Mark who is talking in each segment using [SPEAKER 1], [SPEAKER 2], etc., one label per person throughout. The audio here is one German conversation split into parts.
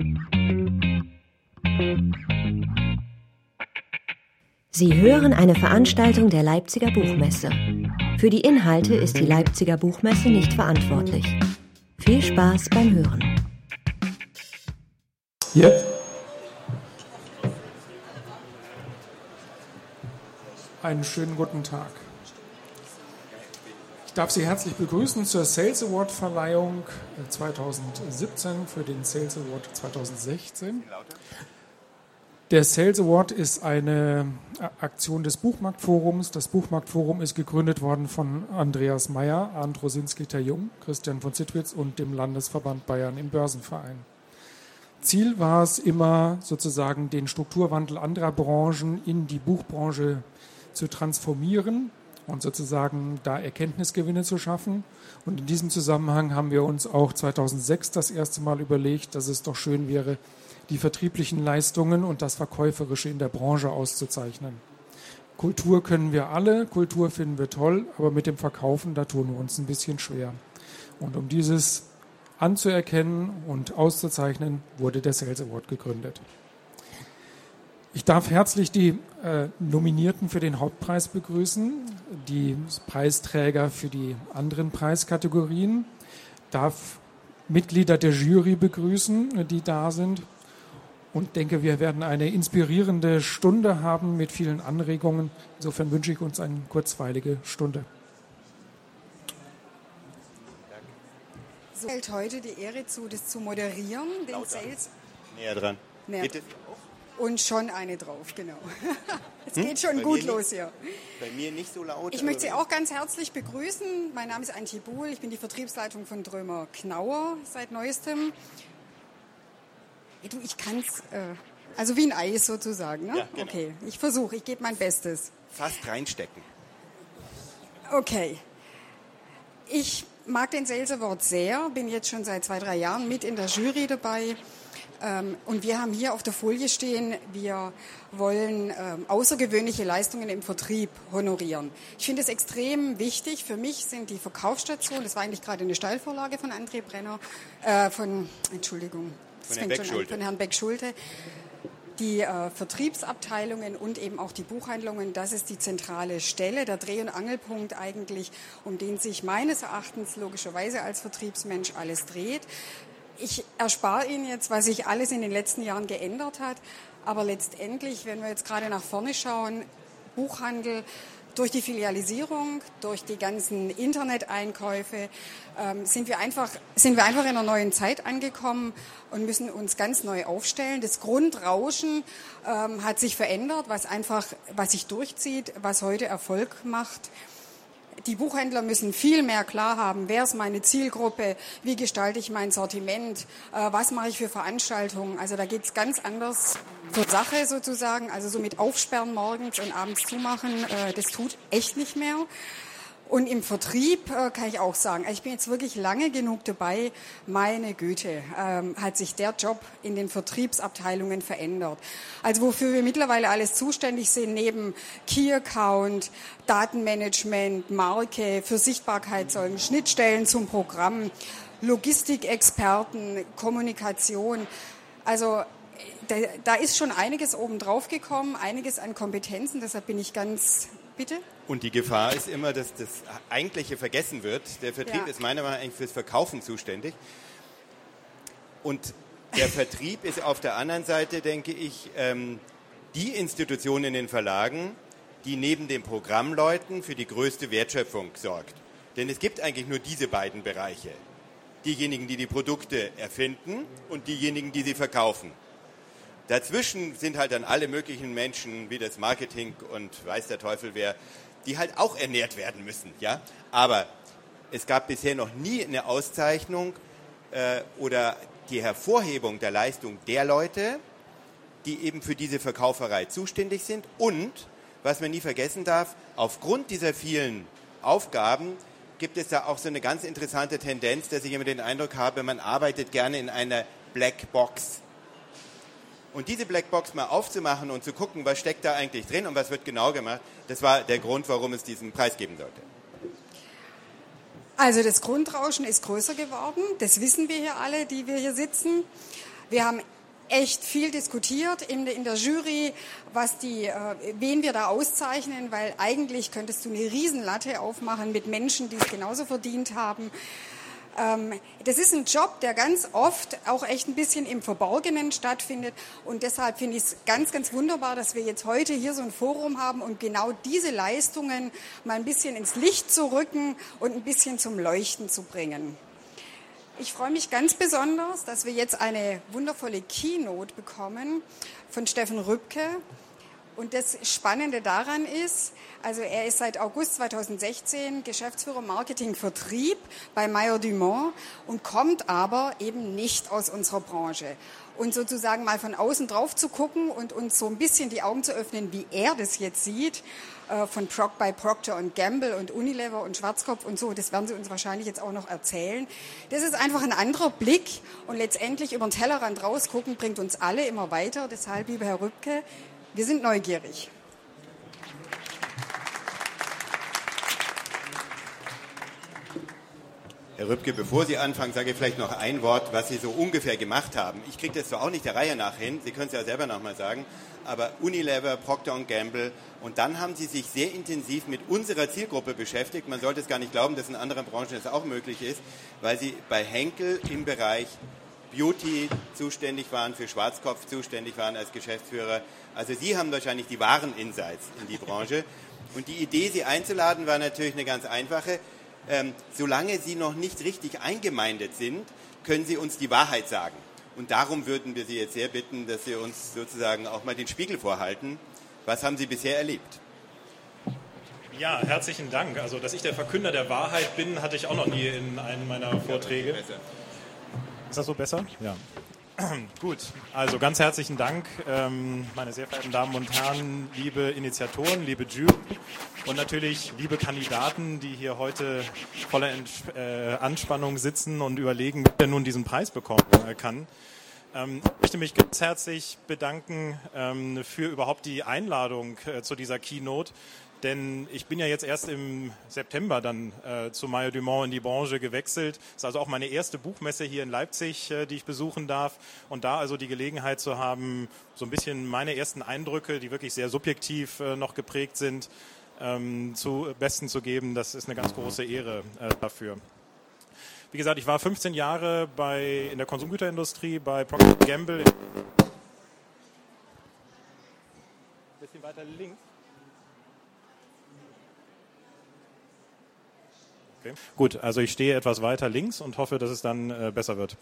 [SPEAKER 1] Sie hören eine Veranstaltung der Leipziger Buchmesse. Für die Inhalte ist die Leipziger Buchmesse nicht verantwortlich. Viel Spaß beim Hören.
[SPEAKER 2] Jetzt? Einen schönen guten Tag. Ich darf Sie herzlich begrüßen zur Sales Award Verleihung 2017 für den Sales Award 2016. Der Sales Award ist eine Aktion des Buchmarktforums. Das Buchmarktforum ist gegründet worden von Andreas Meyer, Arndt Rosinski-Terjung, Christian von Zittwitz und dem Landesverband Bayern im Börsenverein. Ziel war es immer, sozusagen den Strukturwandel anderer Branchen in die Buchbranche zu transformieren und sozusagen da Erkenntnisgewinne zu schaffen. Und in diesem Zusammenhang haben wir uns auch 2006 das erste Mal überlegt, dass es doch schön wäre, die vertrieblichen Leistungen und das Verkäuferische in der Branche auszuzeichnen. Kultur können wir alle, Kultur finden wir toll, aber mit dem Verkaufen, da tun wir uns ein bisschen schwer. Und um dieses anzuerkennen und auszuzeichnen, wurde der Sales Award gegründet. Ich darf herzlich die Nominierten für den Hauptpreis begrüßen, die Preisträger für die anderen Preiskategorien, darf Mitglieder der Jury begrüßen, die da sind. Und denke, wir werden eine inspirierende Stunde haben mit vielen Anregungen. Insofern wünsche ich uns eine kurzweilige Stunde.
[SPEAKER 3] So fällt heute die Ehre zu, das zu moderieren, den
[SPEAKER 4] Lauter.
[SPEAKER 3] Sales.
[SPEAKER 4] Näher dran. Bitte.
[SPEAKER 3] Und schon eine drauf, genau. Es geht schon gut los hier.
[SPEAKER 4] Bei mir nicht so laut.
[SPEAKER 3] Ich möchte Sie auch ganz herzlich begrüßen. Mein Name ist Antje Buhl, ich bin die Vertriebsleitung von Drömer Knauer seit Neuestem. Du, ich kann's, also wie ein Eis sozusagen, ne?
[SPEAKER 4] Ja, genau.
[SPEAKER 3] Okay, ich versuche, ich gebe mein Bestes.
[SPEAKER 4] Fast reinstecken.
[SPEAKER 3] Okay. Ich mag den Sales Award sehr, bin jetzt schon seit 2-3 Jahren mit in der Jury dabei. Und wir haben hier auf der Folie stehen, wir wollen außergewöhnliche Leistungen im Vertrieb honorieren. Ich finde es extrem wichtig. Für mich sind die Verkaufsstationen, das war eigentlich gerade eine Steilvorlage von André Brenner, von Herrn Beck-Schulte, die Vertriebsabteilungen und eben auch die Buchhandlungen, das ist die zentrale Stelle, der Dreh- und Angelpunkt eigentlich, um den sich meines Erachtens logischerweise als Vertriebsmensch alles dreht. Ich erspare Ihnen jetzt, was sich alles in den letzten Jahren geändert hat, aber letztendlich, wenn wir jetzt gerade nach vorne schauen, Buchhandel, durch die Filialisierung, durch die ganzen Internet-Einkäufe sind wir einfach in einer neuen Zeit angekommen und müssen uns ganz neu aufstellen. Das Grundrauschen hat sich verändert, was sich durchzieht, was heute Erfolg macht. Die Buchhändler müssen viel mehr klar haben, wer ist meine Zielgruppe, wie gestalte ich mein Sortiment, was mache ich für Veranstaltungen. Also da geht es ganz anders zur Sache sozusagen. Also so mit Aufsperren morgens und abends zumachen, das tut echt nicht mehr. Und im Vertrieb kann ich auch sagen, ich bin jetzt wirklich lange genug dabei, meine Güte, hat sich der Job in den Vertriebsabteilungen verändert. Also wofür wir mittlerweile alles zuständig sind, neben Key Account, Datenmanagement, Marke, für Sichtbarkeitssäulen, Schnittstellen zum Programm, Logistikexperten, Kommunikation. Also da ist schon einiges oben drauf gekommen, einiges an Kompetenzen, deshalb bin ich ganz... Bitte?
[SPEAKER 4] Und die Gefahr ist immer, dass das Eigentliche vergessen wird. Der Vertrieb ist meiner Meinung nach fürs Verkaufen zuständig. Und der Vertrieb ist auf der anderen Seite, denke ich, die Institution in den Verlagen, die neben den Programmleuten für die größte Wertschöpfung sorgt. Denn es gibt eigentlich nur diese beiden Bereiche. Diejenigen, die die Produkte erfinden und diejenigen, die sie verkaufen. Dazwischen sind halt dann alle möglichen Menschen, wie das Marketing und weiß der Teufel wer, die halt auch ernährt werden müssen. Ja? Aber es gab bisher noch nie eine Auszeichnung oder die Hervorhebung der Leistung der Leute, die eben für diese Verkauferei zuständig sind. Und, was man nie vergessen darf, aufgrund dieser vielen Aufgaben gibt es da auch so eine ganz interessante Tendenz, dass ich immer den Eindruck habe, man arbeitet gerne in einer Blackbox. Und diese Blackbox mal aufzumachen und zu gucken, was steckt da eigentlich drin und was wird genau gemacht, das war der Grund, warum es diesen Preis geben sollte.
[SPEAKER 3] Also das Grundrauschen ist größer geworden, das wissen wir hier alle, die wir hier sitzen. Wir haben echt viel diskutiert in der Jury, wen wir da auszeichnen, weil eigentlich könntest du eine Riesenlatte aufmachen mit Menschen, die es genauso verdient haben. Das ist ein Job, der ganz oft auch echt ein bisschen im Verborgenen stattfindet und deshalb finde ich es ganz, ganz wunderbar, dass wir jetzt heute hier so ein Forum haben, um genau diese Leistungen mal ein bisschen ins Licht zu rücken und ein bisschen zum Leuchten zu bringen. Ich freue mich ganz besonders, dass wir jetzt eine wundervolle Keynote bekommen von Steffen Rübke. Und das Spannende daran ist, also er ist seit August 2016 Geschäftsführer Marketing Vertrieb bei Mayr-Dumont und kommt aber eben nicht aus unserer Branche. Und sozusagen mal von außen drauf zu gucken und uns so ein bisschen die Augen zu öffnen, wie er das jetzt sieht, bei Procter & Gamble und Unilever und Schwarzkopf und so, das werden Sie uns wahrscheinlich jetzt auch noch erzählen. Das ist einfach ein anderer Blick und letztendlich über den Tellerrand rausgucken bringt uns alle immer weiter. Deshalb, lieber Herr Rübke, wir sind neugierig.
[SPEAKER 4] Herr Rübke, bevor Sie anfangen, sage ich vielleicht noch ein Wort, was Sie so ungefähr gemacht haben. Ich kriege das zwar auch nicht der Reihe nach hin, Sie können es ja selber nochmal sagen, aber Unilever, Procter & Gamble und dann haben Sie sich sehr intensiv mit unserer Zielgruppe beschäftigt. Man sollte es gar nicht glauben, dass in anderen Branchen das auch möglich ist, weil Sie bei Henkel im Bereich Beauty zuständig waren, für Schwarzkopf zuständig waren als Geschäftsführer. Also Sie haben wahrscheinlich die wahren Insights in die Branche. Und die Idee, Sie einzuladen, war natürlich eine ganz einfache. Solange Sie noch nicht richtig eingemeindet sind, können Sie uns die Wahrheit sagen. Und darum würden wir Sie jetzt sehr bitten, dass Sie uns sozusagen auch mal den Spiegel vorhalten. Was haben Sie bisher erlebt?
[SPEAKER 5] Ja, herzlichen Dank. Also, dass ich der Verkünder der Wahrheit bin, hatte ich auch noch nie in einem meiner Vorträge. Ist das so besser? Ja. Gut, also ganz herzlichen Dank, meine sehr verehrten Damen und Herren, liebe Initiatoren, liebe Jury und natürlich liebe Kandidaten, die hier heute voller Anspannung sitzen und überlegen, wer nun diesen Preis bekommen kann. Ich möchte mich ganz herzlich bedanken für überhaupt die Einladung zu dieser Keynote. Denn ich bin ja jetzt erst im September dann zu Mayr-Dumont in die Branche gewechselt. Das ist also auch meine erste Buchmesse hier in Leipzig, die ich besuchen darf. Und da also die Gelegenheit zu haben, so ein bisschen meine ersten Eindrücke, die wirklich sehr subjektiv noch geprägt sind, zu Besten zu geben, das ist eine ganz große Ehre dafür. Wie gesagt, ich war 15 Jahre in der Konsumgüterindustrie bei Procter & Gamble. Ein bisschen weiter links. Okay. Gut, also ich stehe etwas weiter links und hoffe, dass es dann besser wird.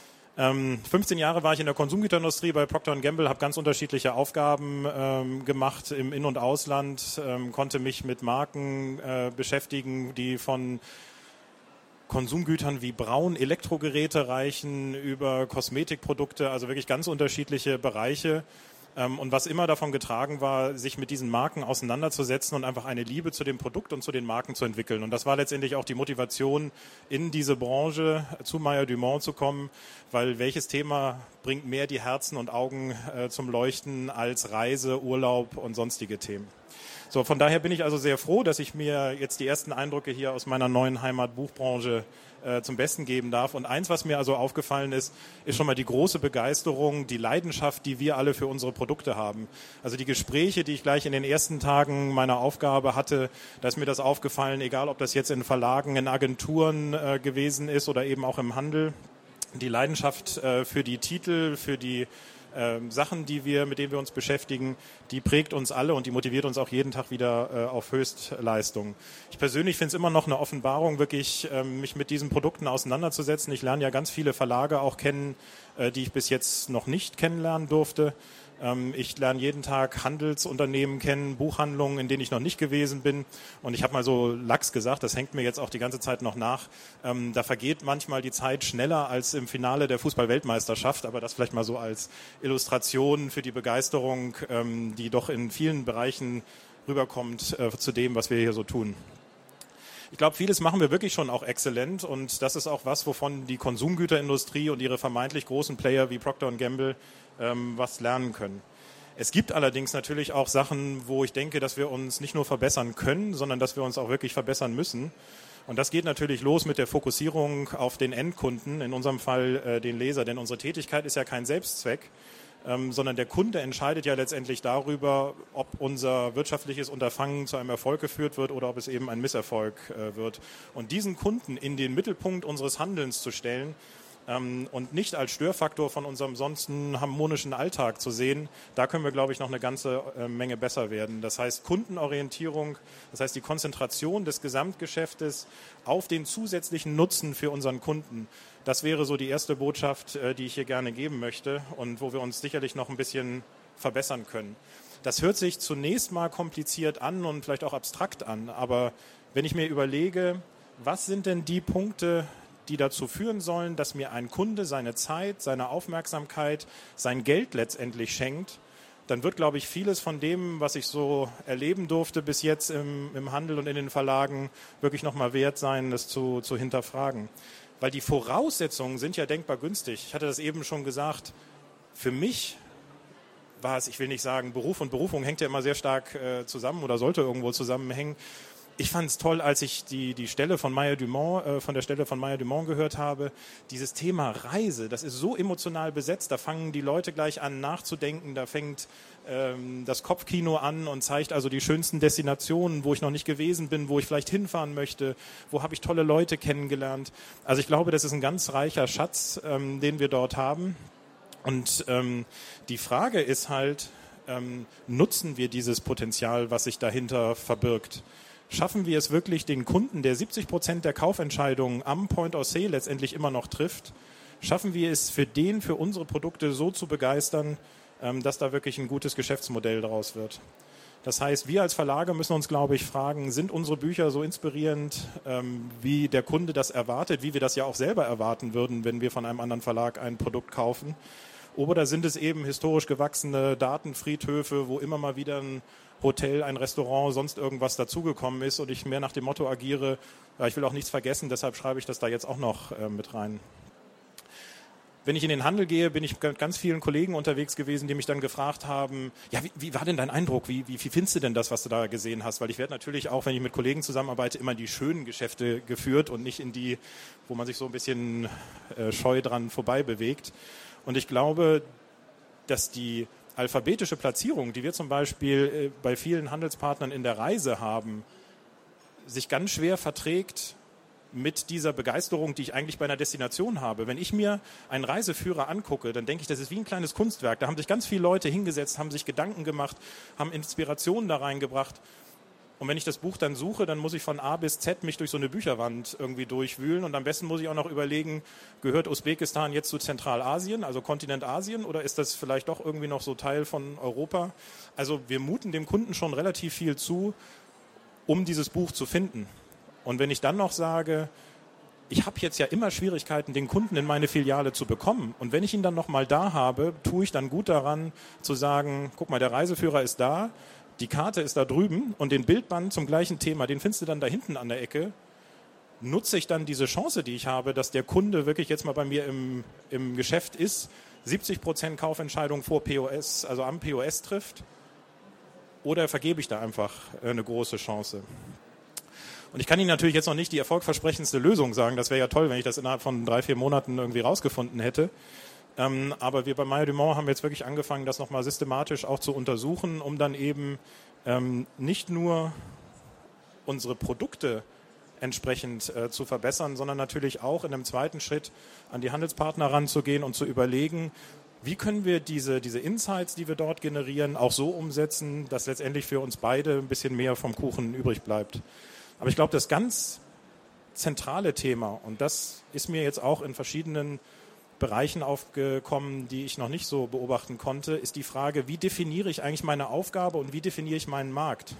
[SPEAKER 5] 15 Jahre war ich in der Konsumgüterindustrie bei Procter & Gamble, habe ganz unterschiedliche Aufgaben gemacht im In- und Ausland, konnte mich mit Marken beschäftigen, die von Konsumgütern wie Braun, Elektrogeräte reichen, über Kosmetikprodukte, also wirklich ganz unterschiedliche Bereiche. Und was immer davon getragen war, sich mit diesen Marken auseinanderzusetzen und einfach eine Liebe zu dem Produkt und zu den Marken zu entwickeln. Und das war letztendlich auch die Motivation, in diese Branche zu Mayr-Dumont zu kommen, weil welches Thema bringt mehr die Herzen und Augen zum Leuchten als Reise, Urlaub und sonstige Themen. So, von daher bin ich also sehr froh, dass ich mir jetzt die ersten Eindrücke hier aus meiner neuen Heimat Buchbranche zum Besten geben darf. Und eins, was mir also aufgefallen ist, ist schon mal die große Begeisterung, die Leidenschaft, die wir alle für unsere Produkte haben. Also die Gespräche, die ich gleich in den ersten Tagen meiner Aufgabe hatte, da ist mir das aufgefallen, egal ob das jetzt in Verlagen, in Agenturen gewesen ist oder eben auch im Handel. Die Leidenschaft für die Titel, für die Sachen, mit denen wir uns beschäftigen, die prägt uns alle und die motiviert uns auch jeden Tag wieder auf Höchstleistung. Ich persönlich finde es immer noch eine Offenbarung, wirklich mich mit diesen Produkten auseinanderzusetzen. Ich lerne ja ganz viele Verlage auch kennen, die ich bis jetzt noch nicht kennenlernen durfte. Ich lerne jeden Tag Handelsunternehmen kennen, Buchhandlungen, in denen ich noch nicht gewesen bin. Und ich habe mal so lax gesagt, das hängt mir jetzt auch die ganze Zeit noch nach. Da vergeht manchmal die Zeit schneller als im Finale der Fußball-Weltmeisterschaft. Aber das vielleicht mal so als Illustration für die Begeisterung, die doch in vielen Bereichen rüberkommt zu dem, was wir hier so tun. Ich glaube, vieles machen wir wirklich schon auch exzellent. Und das ist auch was, wovon die Konsumgüterindustrie und ihre vermeintlich großen Player wie Procter & Gamble was lernen können. Es gibt allerdings natürlich auch Sachen, wo ich denke, dass wir uns nicht nur verbessern können, sondern dass wir uns auch wirklich verbessern müssen. Und das geht natürlich los mit der Fokussierung auf den Endkunden, in unserem Fall den Leser. Denn unsere Tätigkeit ist ja kein Selbstzweck, sondern der Kunde entscheidet ja letztendlich darüber, ob unser wirtschaftliches Unterfangen zu einem Erfolg geführt wird oder ob es eben ein Misserfolg wird. Und diesen Kunden in den Mittelpunkt unseres Handelns zu stellen, und nicht als Störfaktor von unserem sonst harmonischen Alltag zu sehen, da können wir, glaube ich, noch eine ganze Menge besser werden. Das heißt Kundenorientierung, das heißt die Konzentration des Gesamtgeschäftes auf den zusätzlichen Nutzen für unseren Kunden. Das wäre so die erste Botschaft, die ich hier gerne geben möchte und wo wir uns sicherlich noch ein bisschen verbessern können. Das hört sich zunächst mal kompliziert an und vielleicht auch abstrakt an, aber wenn ich mir überlege, was sind denn die Punkte, die dazu führen sollen, dass mir ein Kunde seine Zeit, seine Aufmerksamkeit, sein Geld letztendlich schenkt, dann wird, glaube ich, vieles von dem, was ich so erleben durfte bis jetzt im Handel und in den Verlagen, wirklich nochmal wert sein, das zu hinterfragen. Weil die Voraussetzungen sind ja denkbar günstig. Ich hatte das eben schon gesagt, für mich war es, ich will nicht sagen, Beruf und Berufung hängt ja immer sehr stark zusammen oder sollte irgendwo zusammenhängen. Ich fand es toll, als ich die Stelle von von der Stelle von Maya Dumont gehört habe. Dieses Thema Reise, das ist so emotional besetzt. Da fangen die Leute gleich an nachzudenken. Da fängt das Kopfkino an und zeigt also die schönsten Destinationen, wo ich noch nicht gewesen bin, wo ich vielleicht hinfahren möchte, wo habe ich tolle Leute kennengelernt. Also ich glaube, das ist ein ganz reicher Schatz, den wir dort haben. Und die Frage ist halt, nutzen wir dieses Potenzial, was sich dahinter verbirgt? Schaffen wir es wirklich, den Kunden, der 70% der Kaufentscheidungen am Point of Sale letztendlich immer noch trifft, schaffen wir es für unsere Produkte so zu begeistern, dass da wirklich ein gutes Geschäftsmodell daraus wird. Das heißt, wir als Verlage müssen uns, glaube ich, fragen, sind unsere Bücher so inspirierend, wie der Kunde das erwartet, wie wir das ja auch selber erwarten würden, wenn wir von einem anderen Verlag ein Produkt kaufen? Oder sind es eben historisch gewachsene Datenfriedhöfe, wo immer mal wieder ein Hotel, ein Restaurant, sonst irgendwas dazugekommen ist und ich mehr nach dem Motto agiere, ja, ich will auch nichts vergessen, deshalb schreibe ich das da jetzt auch noch mit rein. Wenn ich in den Handel gehe, bin ich mit ganz vielen Kollegen unterwegs gewesen, die mich dann gefragt haben, ja, wie war denn dein Eindruck? Wie findest du denn das, was du da gesehen hast? Weil ich werde natürlich auch, wenn ich mit Kollegen zusammenarbeite, immer in die schönen Geschäfte geführt und nicht in die, wo man sich so ein bisschen scheu dran vorbei bewegt. Und ich glaube, dass die alphabetische Platzierung, die wir zum Beispiel bei vielen Handelspartnern in der Reise haben, sich ganz schwer verträgt mit dieser Begeisterung, die ich eigentlich bei einer Destination habe. Wenn ich mir einen Reiseführer angucke, dann denke ich, das ist wie ein kleines Kunstwerk. Da haben sich ganz viele Leute hingesetzt, haben sich Gedanken gemacht, haben Inspirationen da reingebracht. Und wenn ich das Buch dann suche, dann muss ich von A bis Z mich durch so eine Bücherwand irgendwie durchwühlen. Und am besten muss ich auch noch überlegen, gehört Usbekistan jetzt zu Zentralasien, also Kontinent Asien, oder ist das vielleicht doch irgendwie noch so Teil von Europa? Also wir muten dem Kunden schon relativ viel zu, um dieses Buch zu finden. Und wenn ich dann noch sage, ich habe jetzt ja immer Schwierigkeiten, den Kunden in meine Filiale zu bekommen. Und wenn ich ihn dann noch mal da habe, tue ich dann gut daran zu sagen, guck mal, der Reiseführer ist da, die Karte ist da drüben und den Bildband zum gleichen Thema, den findest du dann da hinten an der Ecke. Nutze ich dann diese Chance, die ich habe, dass der Kunde wirklich jetzt mal bei mir im Geschäft ist, 70% Kaufentscheidung vor POS, also am POS trifft, oder vergebe ich da einfach eine große Chance? Und ich kann Ihnen natürlich jetzt noch nicht die erfolgversprechendste Lösung sagen. Das wäre ja toll, wenn ich das innerhalb von 3-4 Monaten irgendwie rausgefunden hätte. Aber wir bei Maya Dumont haben jetzt wirklich angefangen, das nochmal systematisch auch zu untersuchen, um dann eben nicht nur unsere Produkte entsprechend zu verbessern, sondern natürlich auch in einem zweiten Schritt an die Handelspartner ranzugehen und zu überlegen, wie können wir diese Insights, die wir dort generieren, auch so umsetzen, dass letztendlich für uns beide ein bisschen mehr vom Kuchen übrig bleibt. Aber ich glaube, das ganz zentrale Thema, und das ist mir jetzt auch in verschiedenen Bereichen aufgekommen, die ich noch nicht so beobachten konnte, ist die Frage, wie definiere ich eigentlich meine Aufgabe und wie definiere ich meinen Markt?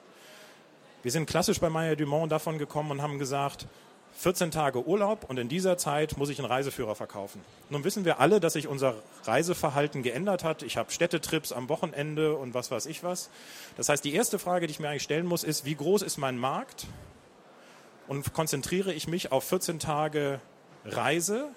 [SPEAKER 5] Wir sind klassisch bei Maya Dumont davon gekommen und haben gesagt, 14 Tage Urlaub und in dieser Zeit muss ich einen Reiseführer verkaufen. Nun wissen wir alle, dass sich unser Reiseverhalten geändert hat. Ich habe Städtetrips am Wochenende und was weiß ich was. Das heißt, die erste Frage, die ich mir eigentlich stellen muss, ist, wie groß ist mein Markt? Und konzentriere ich mich auf 14 Tage Reise?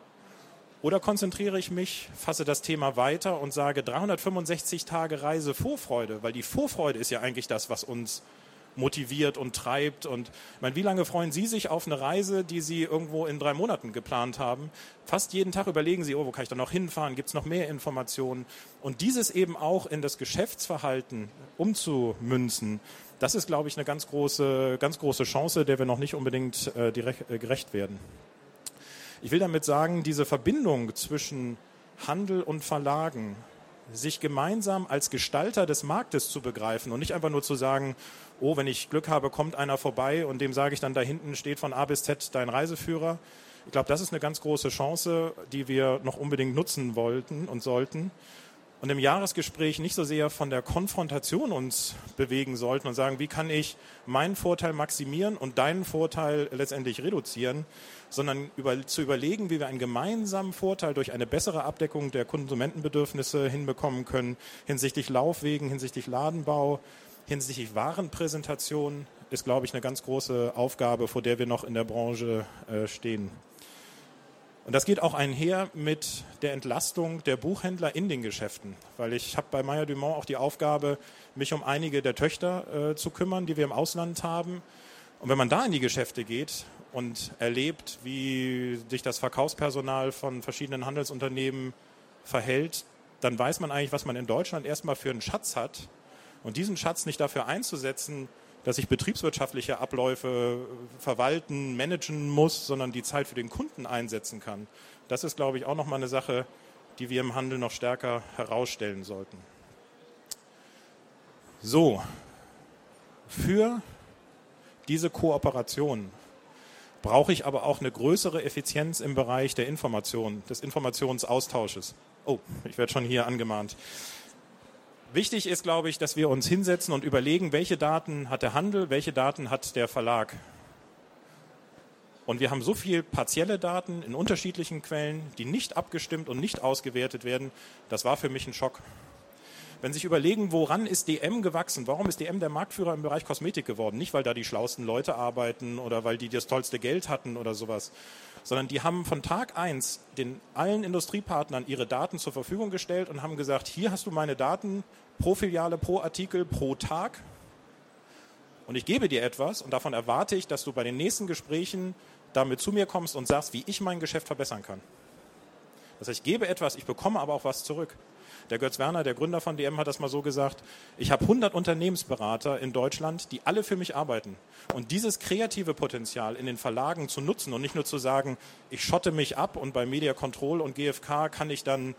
[SPEAKER 5] Oder konzentriere ich mich, fasse das Thema weiter und sage 365 Tage Reise Vorfreude, weil die Vorfreude ist ja eigentlich das, was uns motiviert und treibt. Und ich meine, wie lange freuen Sie sich auf eine Reise, die Sie irgendwo in 3 Monaten geplant haben? Fast jeden Tag überlegen Sie, wo kann ich da noch hinfahren? Gibt es noch mehr Informationen? Und dieses eben auch in das Geschäftsverhalten umzumünzen, das ist, glaube ich, eine ganz große Chance, der wir noch nicht unbedingt gerecht werden. Ich will damit sagen, diese Verbindung zwischen Handel und Verlagen, sich gemeinsam als Gestalter des Marktes zu begreifen und nicht einfach nur zu sagen, oh, wenn ich Glück habe, kommt einer vorbei und dem sage ich dann, da hinten steht von A bis Z dein Reiseführer. Ich glaube, das ist eine ganz große Chance, die wir noch unbedingt nutzen wollten und sollten. Und im Jahresgespräch nicht so sehr von der Konfrontation uns bewegen sollten und sagen, wie kann ich meinen Vorteil maximieren und deinen Vorteil letztendlich reduzieren, sondern zu überlegen, wie wir einen gemeinsamen Vorteil durch eine bessere Abdeckung der Konsumentenbedürfnisse hinbekommen können, hinsichtlich Laufwegen, hinsichtlich Ladenbau, hinsichtlich Warenpräsentation, ist, glaube ich, eine ganz große Aufgabe, vor der wir noch in der Branche stehen. Und das geht auch einher mit der Entlastung der Buchhändler in den Geschäften, weil ich habe bei Mayr Dumont auch die Aufgabe, mich um einige der Töchter zu kümmern, die wir im Ausland haben. Und wenn man da in die Geschäfte geht und erlebt, wie sich das Verkaufspersonal von verschiedenen Handelsunternehmen verhält, dann weiß man eigentlich, was man in Deutschland erstmal für einen Schatz hat. Und diesen Schatz nicht dafür einzusetzen, dass ich betriebswirtschaftliche Abläufe verwalten, managen muss, sondern die Zeit für den Kunden einsetzen kann. Das ist, glaube ich, auch nochmal eine Sache, die wir im Handel noch stärker herausstellen sollten. So, für diese Kooperation brauche ich aber auch eine größere Effizienz im Bereich der Information, des Informationsaustausches. Oh, ich werde schon hier angemahnt. Wichtig ist, glaube ich, dass wir uns hinsetzen und überlegen, welche Daten hat der Handel, welche Daten hat der Verlag. Und wir haben so viel partielle Daten in unterschiedlichen Quellen, die nicht abgestimmt und nicht ausgewertet werden. Das war für mich ein Schock. Wenn Sie sich überlegen, woran ist DM gewachsen? Warum ist DM der Marktführer im Bereich Kosmetik geworden? Nicht, weil da die schlauesten Leute arbeiten oder weil die das tollste Geld hatten oder sowas, sondern die haben von Tag 1 allen Industriepartnern ihre Daten zur Verfügung gestellt und haben gesagt, hier hast du meine Daten pro Filiale, pro Artikel, pro Tag und ich gebe dir etwas und davon erwarte ich, dass du bei den nächsten Gesprächen damit zu mir kommst und sagst, wie ich mein Geschäft verbessern kann. Das heißt, ich gebe etwas, ich bekomme aber auch was zurück. Der Götz Werner, der Gründer von DM, hat das mal so gesagt, ich habe 100 Unternehmensberater in Deutschland, die alle für mich arbeiten. Und dieses kreative Potenzial in den Verlagen zu nutzen und nicht nur zu sagen, ich schotte mich ab und bei Media Control und GfK kann ich dann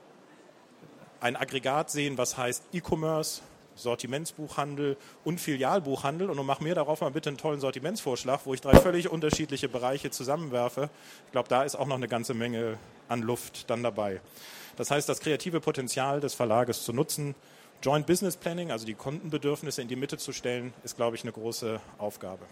[SPEAKER 5] ein Aggregat sehen, was heißt E-Commerce, Sortimentsbuchhandel und Filialbuchhandel und mach mir darauf mal bitte einen tollen Sortimentsvorschlag, wo ich 3 völlig unterschiedliche Bereiche zusammenwerfe. Ich glaube, da ist auch noch eine ganze Menge an Luft dann dabei. Das heißt, das kreative Potenzial des Verlages zu nutzen, Joint Business Planning, also die Kundenbedürfnisse in die Mitte zu stellen, ist, glaube ich, eine große Aufgabe.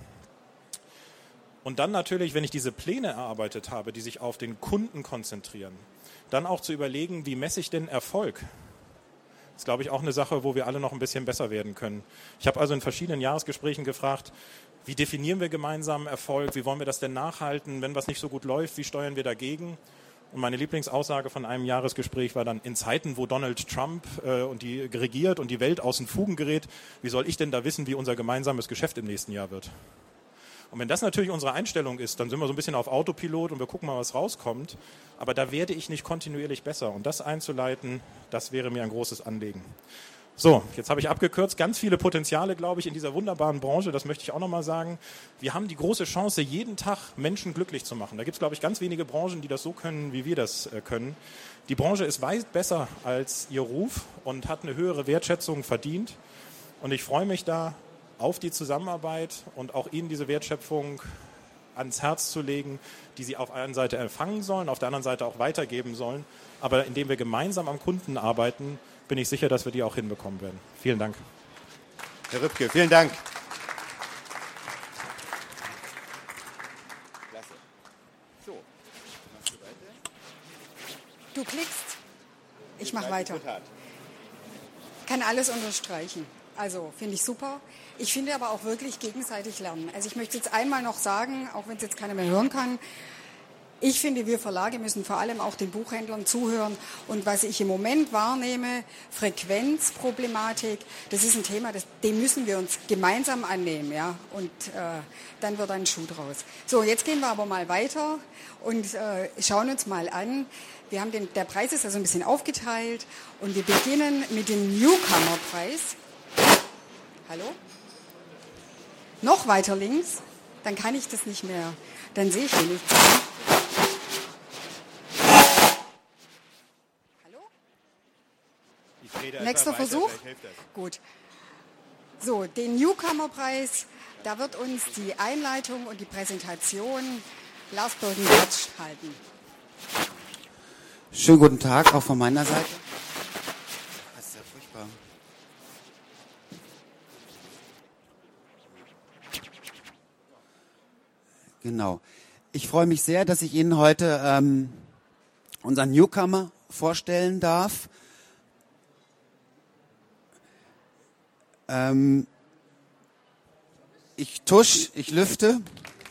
[SPEAKER 5] Und dann natürlich, wenn ich diese Pläne erarbeitet habe, die sich auf den Kunden konzentrieren, dann auch zu überlegen, wie messe ich denn Erfolg? Das ist, glaube ich, auch eine Sache, wo wir alle noch ein bisschen besser werden können. Ich habe also in verschiedenen Jahresgesprächen gefragt, wie definieren wir gemeinsam Erfolg? Wie wollen wir das denn nachhalten? Wenn was nicht so gut läuft, wie steuern wir dagegen? Und meine Lieblingsaussage von einem Jahresgespräch war dann, in Zeiten, wo Donald Trump regiert und die Welt aus den Fugen gerät, wie soll ich denn da wissen, wie unser gemeinsames Geschäft im nächsten Jahr wird? Und wenn das natürlich unsere Einstellung ist, dann sind wir so ein bisschen auf Autopilot und wir gucken mal, was rauskommt. Aber da werde ich nicht kontinuierlich besser. Und das einzuleiten, das wäre mir ein großes Anliegen. So, jetzt habe ich abgekürzt. Ganz viele Potenziale, glaube ich, in dieser wunderbaren Branche. Das möchte ich auch nochmal sagen. Wir haben die große Chance, jeden Tag Menschen glücklich zu machen. Da gibt es, glaube ich, ganz wenige Branchen, die das so können, wie wir das können. Die Branche ist weit besser als ihr Ruf und hat eine höhere Wertschätzung verdient. Und ich freue mich da auf die Zusammenarbeit und auch Ihnen diese Wertschöpfung ans Herz zu legen, die Sie auf der einen Seite empfangen sollen, auf der anderen Seite auch weitergeben sollen. Aber indem wir gemeinsam am Kunden arbeiten, bin ich sicher, dass wir die auch hinbekommen werden. Vielen Dank.
[SPEAKER 4] Herr Rübke, vielen Dank. Klasse. So, machst du weiter?
[SPEAKER 3] Du klickst, ich mache weiter. Kann alles unterstreichen. Also finde ich super. Ich finde aber auch wirklich gegenseitig lernen. Also ich möchte jetzt einmal noch sagen, auch wenn es jetzt keiner mehr hören kann, Ich finde, wir Verlage müssen vor allem auch den Buchhändlern zuhören. Und was ich im Moment wahrnehme, Frequenzproblematik, das ist ein Thema, dem müssen wir uns gemeinsam annehmen. Ja? Und dann wird ein Schuh draus. So, jetzt gehen wir aber mal weiter und schauen uns mal an. Wir haben der Preis ist also ein bisschen aufgeteilt. Und wir beginnen mit dem Newcomer-Preis. Hallo? Noch weiter links? Dann kann ich das nicht mehr. Dann sehe ich hier nichts mehr. Nächster Versuch? Gut. So, den Newcomer-Preis, da wird uns die Einleitung und die Präsentation Lars Birkenbertsch halten.
[SPEAKER 6] Schönen guten Tag, auch von meiner Seite. Das ist ja furchtbar. Genau. Ich freue mich sehr, dass ich Ihnen heute unseren Newcomer vorstellen darf. Ich tusch, ich lüfte.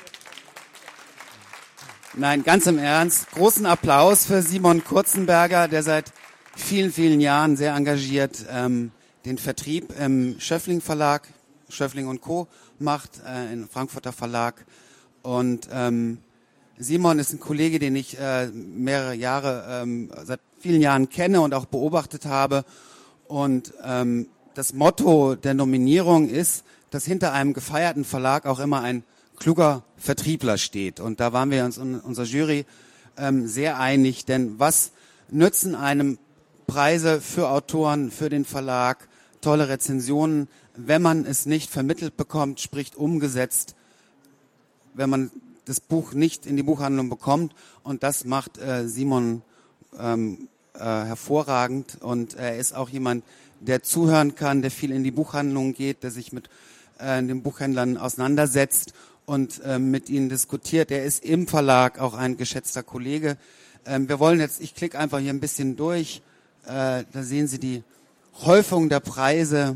[SPEAKER 6] Nein, ganz im Ernst. Großen Applaus für Simon Kurzenberger, der seit vielen, vielen Jahren sehr engagiert den Vertrieb im Schöffling Verlag, Schöffling und Co. macht, im Frankfurter Verlag. Und Simon ist ein Kollege, den ich mehrere Jahre, seit vielen Jahren kenne und auch beobachtet habe. Und das Motto der Nominierung ist, dass hinter einem gefeierten Verlag auch immer ein kluger Vertriebler steht. Und da waren wir uns in unserer Jury sehr einig, denn was nützen einem Preise für Autoren, für den Verlag, tolle Rezensionen, wenn man es nicht vermittelt bekommt, sprich umgesetzt, wenn man das Buch nicht in die Buchhandlung bekommt. Und das macht Simon hervorragend. Und er ist auch jemand, der zuhören kann, der viel in die Buchhandlung geht, der sich mit den Buchhändlern auseinandersetzt und mit ihnen diskutiert. Er ist im Verlag auch ein geschätzter Kollege. Wir wollen jetzt, ich klicke einfach hier ein bisschen durch, da sehen Sie die Häufung der Preise.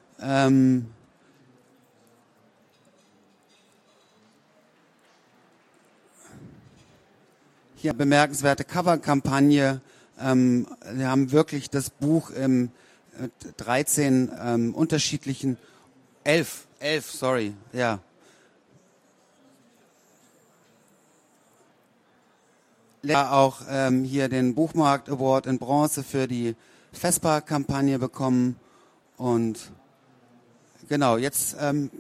[SPEAKER 6] Hier bemerkenswerte Coverkampagne. Wir haben wirklich das Buch im 13 unterschiedlichen, 11, sorry, ja. Auch hier den Buchmarkt Award in Bronze für die Vespa-Kampagne bekommen. Und genau, jetzt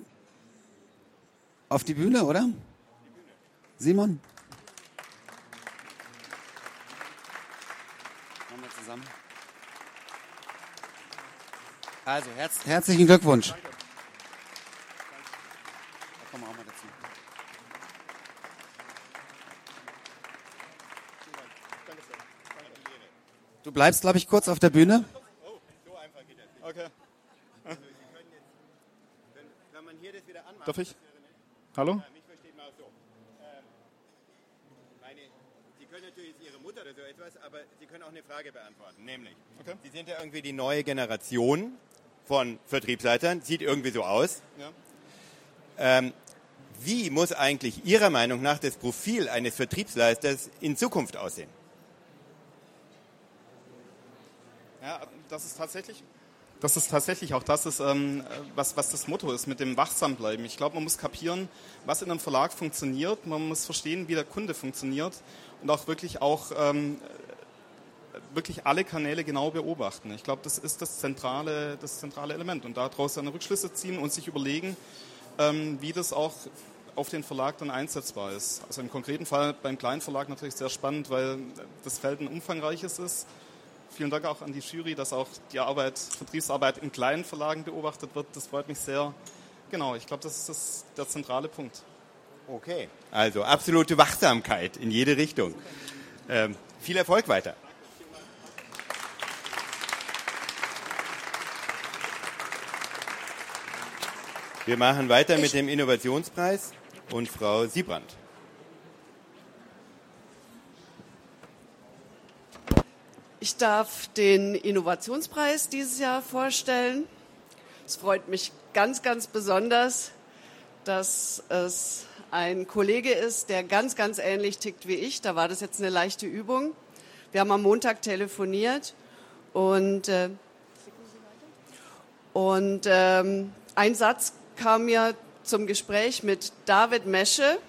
[SPEAKER 6] auf die Bühne, oder? Simon? Machen wir zusammen. Also, herzlichen Glückwunsch. Danke. Da kommen wir auch mal dazu. Du bleibst, glaube ich, kurz auf der Bühne.
[SPEAKER 4] Oh, so einfach geht das. Okay. Also, Sie können jetzt, wenn man hier das wieder anmacht.
[SPEAKER 7] Darf ich? Hallo?
[SPEAKER 4] Mich versteht man auch so. Sie können natürlich Ihre Mutter oder so etwas, aber Sie können auch eine Frage beantworten. Nämlich, okay. Sie sind ja irgendwie die neue Generation von Vertriebsleitern. Sieht irgendwie so aus. Ja. Wie muss eigentlich Ihrer Meinung nach das Profil eines Vertriebsleiters in Zukunft aussehen?
[SPEAKER 7] Ja, das ist tatsächlich auch das, ist, was das Motto ist, mit dem wachsam bleiben. Ich glaube, man muss kapieren, was in einem Verlag funktioniert. Man muss verstehen, wie der Kunde funktioniert und auch wirklich alle Kanäle genau beobachten. Ich glaube, das ist das zentrale Element. Und daraus dann Rückschlüsse ziehen und sich überlegen, wie das auch auf den Verlag dann einsetzbar ist. Also im konkreten Fall beim kleinen Verlag natürlich sehr spannend, weil das Feld ein umfangreiches ist. Vielen Dank auch an die Jury, dass auch die Vertriebsarbeit in kleinen Verlagen beobachtet wird. Das freut mich sehr. Genau, ich glaube, das ist der zentrale Punkt.
[SPEAKER 4] Okay, also absolute Wachsamkeit in jede Richtung. Viel Erfolg weiter. Wir machen weiter mit dem Innovationspreis und Frau Siebrand.
[SPEAKER 8] Ich darf den Innovationspreis dieses Jahr vorstellen. Es freut mich ganz, ganz besonders, dass es ein Kollege ist, der ganz, ganz ähnlich tickt wie ich. Da war das jetzt eine leichte Übung. Wir haben am Montag telefoniert und ein Satz kam mir zum Gespräch mit David Mesche.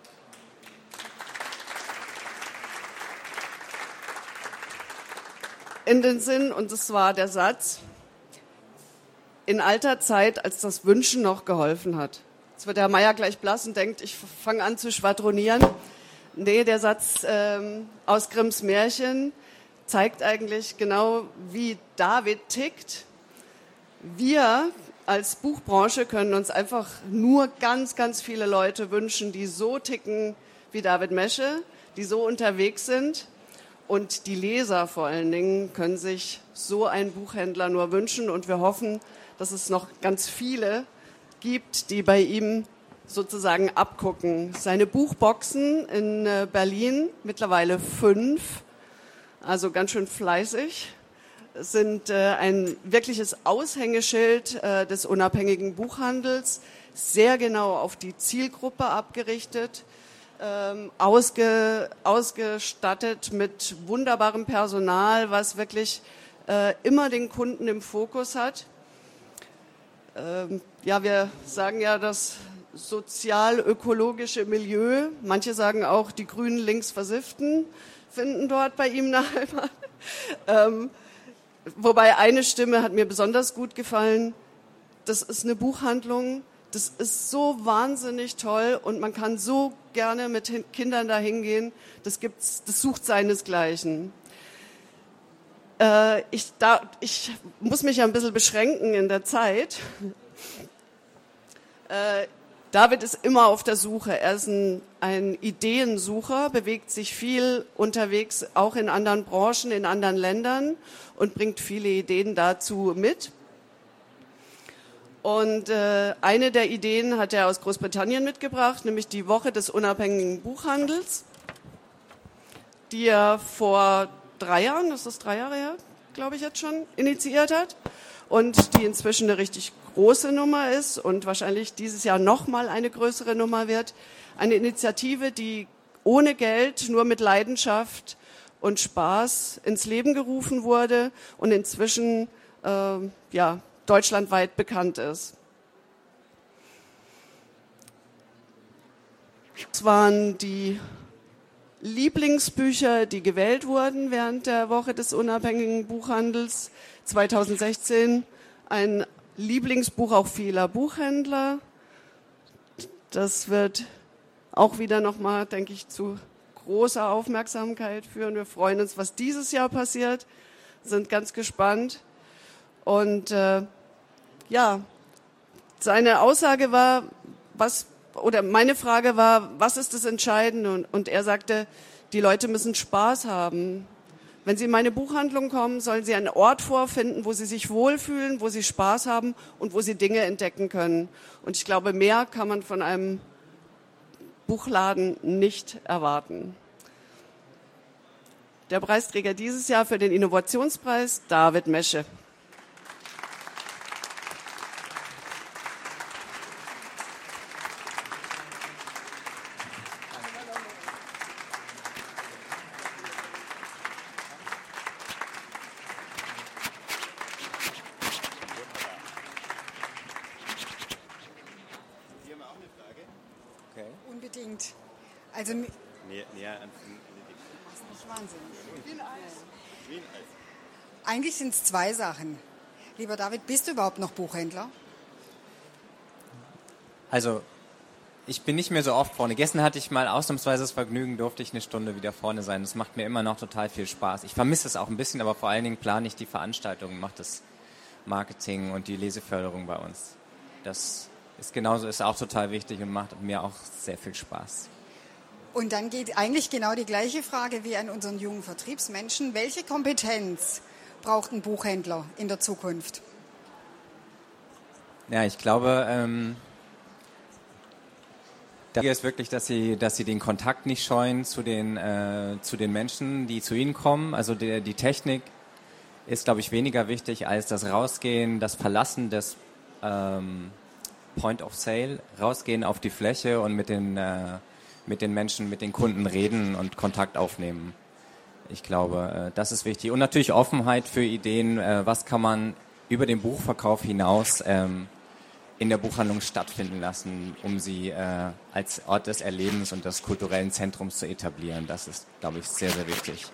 [SPEAKER 8] In den Sinn, und das war der Satz: In alter Zeit, als das Wünschen noch geholfen hat. Jetzt wird Herr Meier gleich blass und denkt, ich fange an zu schwadronieren. Nee, der Satz aus Grimms Märchen zeigt eigentlich genau, wie David tickt. Wir als Buchbranche können uns einfach nur ganz, ganz viele Leute wünschen, die so ticken wie David Mesche, die so unterwegs sind. Und die Leser vor allen Dingen können sich so einen Buchhändler nur wünschen. Und wir hoffen, dass es noch ganz viele gibt, die bei ihm sozusagen abgucken. Seine Buchboxen in Berlin, mittlerweile 5, also ganz schön fleißig, sind ein wirkliches Aushängeschild des unabhängigen Buchhandels, sehr genau auf die Zielgruppe abgerichtet, ausgestattet mit wunderbarem Personal, was wirklich immer den Kunden im Fokus hat. Ja, wir sagen ja das sozial-ökologische Milieu, manche sagen auch die grünen Linksversifften, finden dort bei ihm eine Heimat. Wobei eine Stimme hat mir besonders gut gefallen. Das ist eine Buchhandlung, das ist so wahnsinnig toll und man kann so gerne mit Kindern dahin gehen. Das sucht seinesgleichen. Ich muss mich ja ein bisschen beschränken in der Zeit. David ist immer auf der Suche. Er ist ein Ideensucher, bewegt sich viel unterwegs, auch in anderen Branchen, in anderen Ländern und bringt viele Ideen dazu mit. Und eine der Ideen hat er aus Großbritannien mitgebracht, nämlich die Woche des unabhängigen Buchhandels, die er vor 3 Jahren, das ist 3 Jahre her, glaube ich jetzt schon, initiiert hat und die inzwischen eine richtig große Nummer ist und wahrscheinlich dieses Jahr nochmal eine größere Nummer wird. Eine Initiative, die ohne Geld, nur mit Leidenschaft und Spaß ins Leben gerufen wurde und inzwischen deutschlandweit bekannt ist. Das waren die Lieblingsbücher, die gewählt wurden während der Woche des unabhängigen Buchhandels 2016. Ein Lieblingsbuch auch vieler Buchhändler. Das wird auch wieder nochmal, denke ich, zu großer Aufmerksamkeit führen. Wir freuen uns, was dieses Jahr passiert, sind ganz gespannt. Und seine Aussage war, meine Frage war, was ist das Entscheidende? Und er sagte, die Leute müssen Spaß haben. Wenn sie in meine Buchhandlung kommen, sollen sie einen Ort vorfinden, wo sie sich wohlfühlen, wo sie Spaß haben und wo sie Dinge entdecken können. Und ich glaube, mehr kann man von einem Buchladen nicht erwarten. Der Preisträger dieses Jahr für den Innovationspreis, David Mesche.
[SPEAKER 3] Unbedingt. Also
[SPEAKER 4] näher an
[SPEAKER 3] das ist nicht wahnsinnig. Wie ein Eis. Eigentlich sind es 2 Sachen. Lieber David, bist du überhaupt noch Buchhändler?
[SPEAKER 9] Also, ich bin nicht mehr so oft vorne. Gestern hatte ich mal ausnahmsweise das Vergnügen, durfte ich eine Stunde wieder vorne sein. Das macht mir immer noch total viel Spaß. Ich vermisse es auch ein bisschen, aber vor allen Dingen plane ich die Veranstaltungen, mache das Marketing und die Leseförderung bei uns. Das ist auch total wichtig und macht mir auch sehr viel Spaß.
[SPEAKER 3] Und dann geht eigentlich genau die gleiche Frage wie an unseren jungen Vertriebsmenschen. Welche Kompetenz braucht ein Buchhändler in der Zukunft?
[SPEAKER 9] Ja, ich glaube, da ist wirklich, dass sie den Kontakt nicht scheuen zu den Menschen, die zu ihnen kommen. Also die Technik ist, glaube ich, weniger wichtig als das Rausgehen, das Verlassen Point of Sale, rausgehen auf die Fläche und mit den Menschen, mit den Kunden reden und Kontakt aufnehmen. Ich glaube, das ist wichtig. Und natürlich Offenheit für Ideen, was kann man über den Buchverkauf hinaus in der Buchhandlung stattfinden lassen, um sie als Ort des Erlebens und des kulturellen Zentrums zu etablieren. Das ist, glaube ich, sehr, sehr wichtig.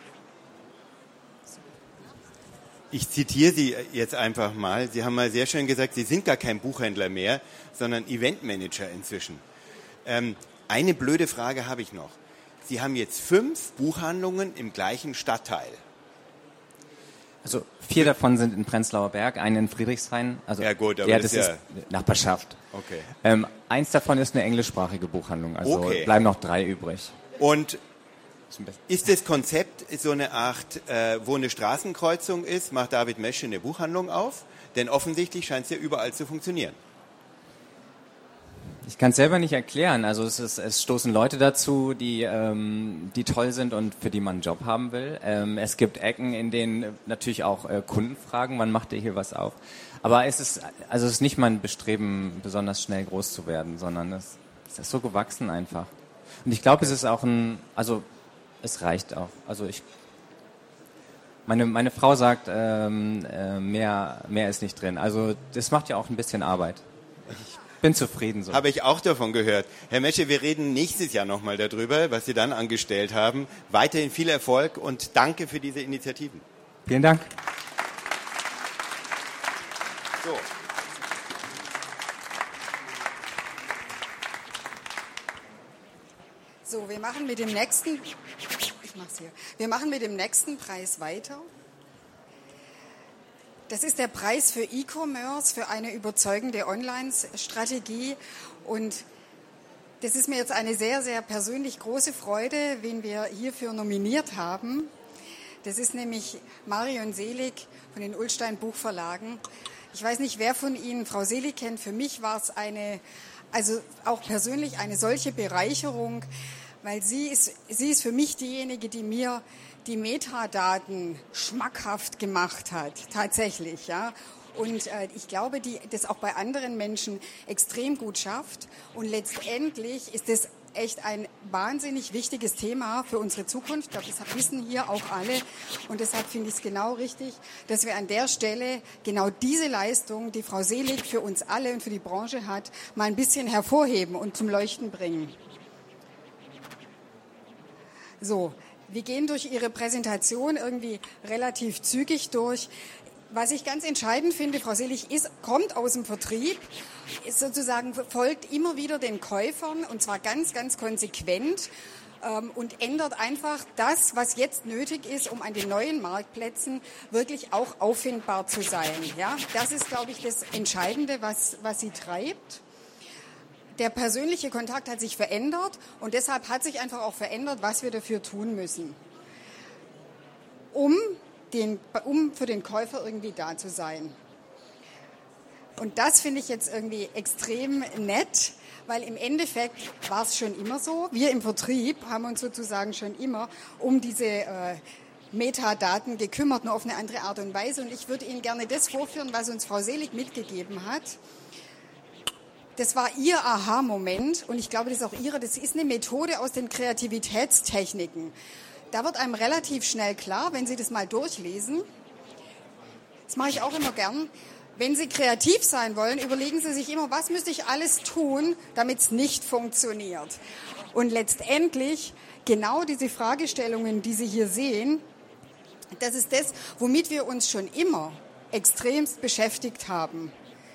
[SPEAKER 4] Ich zitiere Sie jetzt einfach mal. Sie haben mal sehr schön gesagt, Sie sind gar kein Buchhändler mehr, sondern Eventmanager inzwischen. Eine blöde Frage habe ich noch. Sie haben jetzt 5 Buchhandlungen im gleichen Stadtteil.
[SPEAKER 9] Also 4 davon sind in Prenzlauer Berg, eine in Friedrichshain. Also
[SPEAKER 4] ja gut, aber
[SPEAKER 9] das ist Nachbarschaft.
[SPEAKER 4] Okay.
[SPEAKER 9] Eins davon ist eine englischsprachige Buchhandlung. Also bleiben noch 3 übrig.
[SPEAKER 4] Und ist das Konzept so eine Art, wo eine Straßenkreuzung ist, macht David Mesche eine Buchhandlung auf? Denn offensichtlich scheint es ja überall zu funktionieren.
[SPEAKER 9] Ich kann es selber nicht erklären. Also es stoßen Leute dazu, die toll sind und für die man einen Job haben will. Es gibt Ecken, in denen natürlich auch Kunden fragen, wann macht ihr hier was auf? Aber es ist nicht mein Bestreben, besonders schnell groß zu werden, sondern es ist so gewachsen einfach. Und ich glaube, es ist auch es reicht auch. Also meine Frau sagt, mehr ist nicht drin. Also das macht ja auch ein bisschen Arbeit. Ich bin zufrieden so.
[SPEAKER 4] Habe ich auch davon gehört. Herr Mesche, wir reden nächstes Jahr nochmal darüber, was Sie dann angestellt haben. Weiterhin viel Erfolg und danke für diese Initiativen.
[SPEAKER 9] Vielen Dank.
[SPEAKER 3] So, wir machen mit dem nächsten Preis weiter. Das ist der Preis für E-Commerce, für eine überzeugende Online-Strategie. Und das ist mir jetzt eine sehr, sehr persönlich große Freude, wen wir hierfür nominiert haben. Das ist nämlich Marion Selig von den Ullstein Buchverlagen. Ich weiß nicht, wer von Ihnen Frau Selig kennt. Für mich war es auch persönlich eine solche Bereicherung, weil sie ist für mich diejenige, die mir die Metadaten schmackhaft gemacht hat, tatsächlich, ja. Und ich glaube, die das auch bei anderen Menschen extrem gut schafft. Und letztendlich ist es echt ein wahnsinnig wichtiges Thema für unsere Zukunft. Ich glaube, das wissen hier auch alle. Und deshalb finde ich es genau richtig, dass wir an der Stelle genau diese Leistung, die Frau Selig für uns alle und für die Branche hat, mal ein bisschen hervorheben und zum Leuchten bringen. So, wir gehen durch Ihre Präsentation irgendwie relativ zügig durch. Was ich ganz entscheidend finde, Frau Selig kommt aus dem Vertrieb, ist sozusagen folgt immer wieder den Käufern und zwar ganz, ganz konsequent und ändert einfach das, was jetzt nötig ist, um an den neuen Marktplätzen wirklich auch auffindbar zu sein. Ja, das ist, glaube ich, das Entscheidende, was sie treibt. Der persönliche Kontakt hat sich verändert und deshalb hat sich einfach auch verändert, was wir dafür tun müssen, um für den Käufer irgendwie da zu sein. Und das finde ich jetzt irgendwie extrem nett, weil im Endeffekt war es schon immer so. Wir im Vertrieb haben uns sozusagen schon immer um diese Metadaten gekümmert, nur auf eine andere Art und Weise. Und ich würde Ihnen gerne das vorführen, was uns Frau Selig mitgegeben hat. Das war ihr Aha-Moment und ich glaube, das ist auch ihre. Das ist eine Methode aus den Kreativitätstechniken. Da wird einem relativ schnell klar, wenn Sie das mal durchlesen. Das mache ich auch immer gern. Wenn Sie kreativ sein wollen, überlegen Sie sich immer, was müsste ich alles tun, damit es nicht funktioniert. Und letztendlich genau diese Fragestellungen, die Sie hier sehen, das ist das, womit wir uns schon immer extremst beschäftigt haben.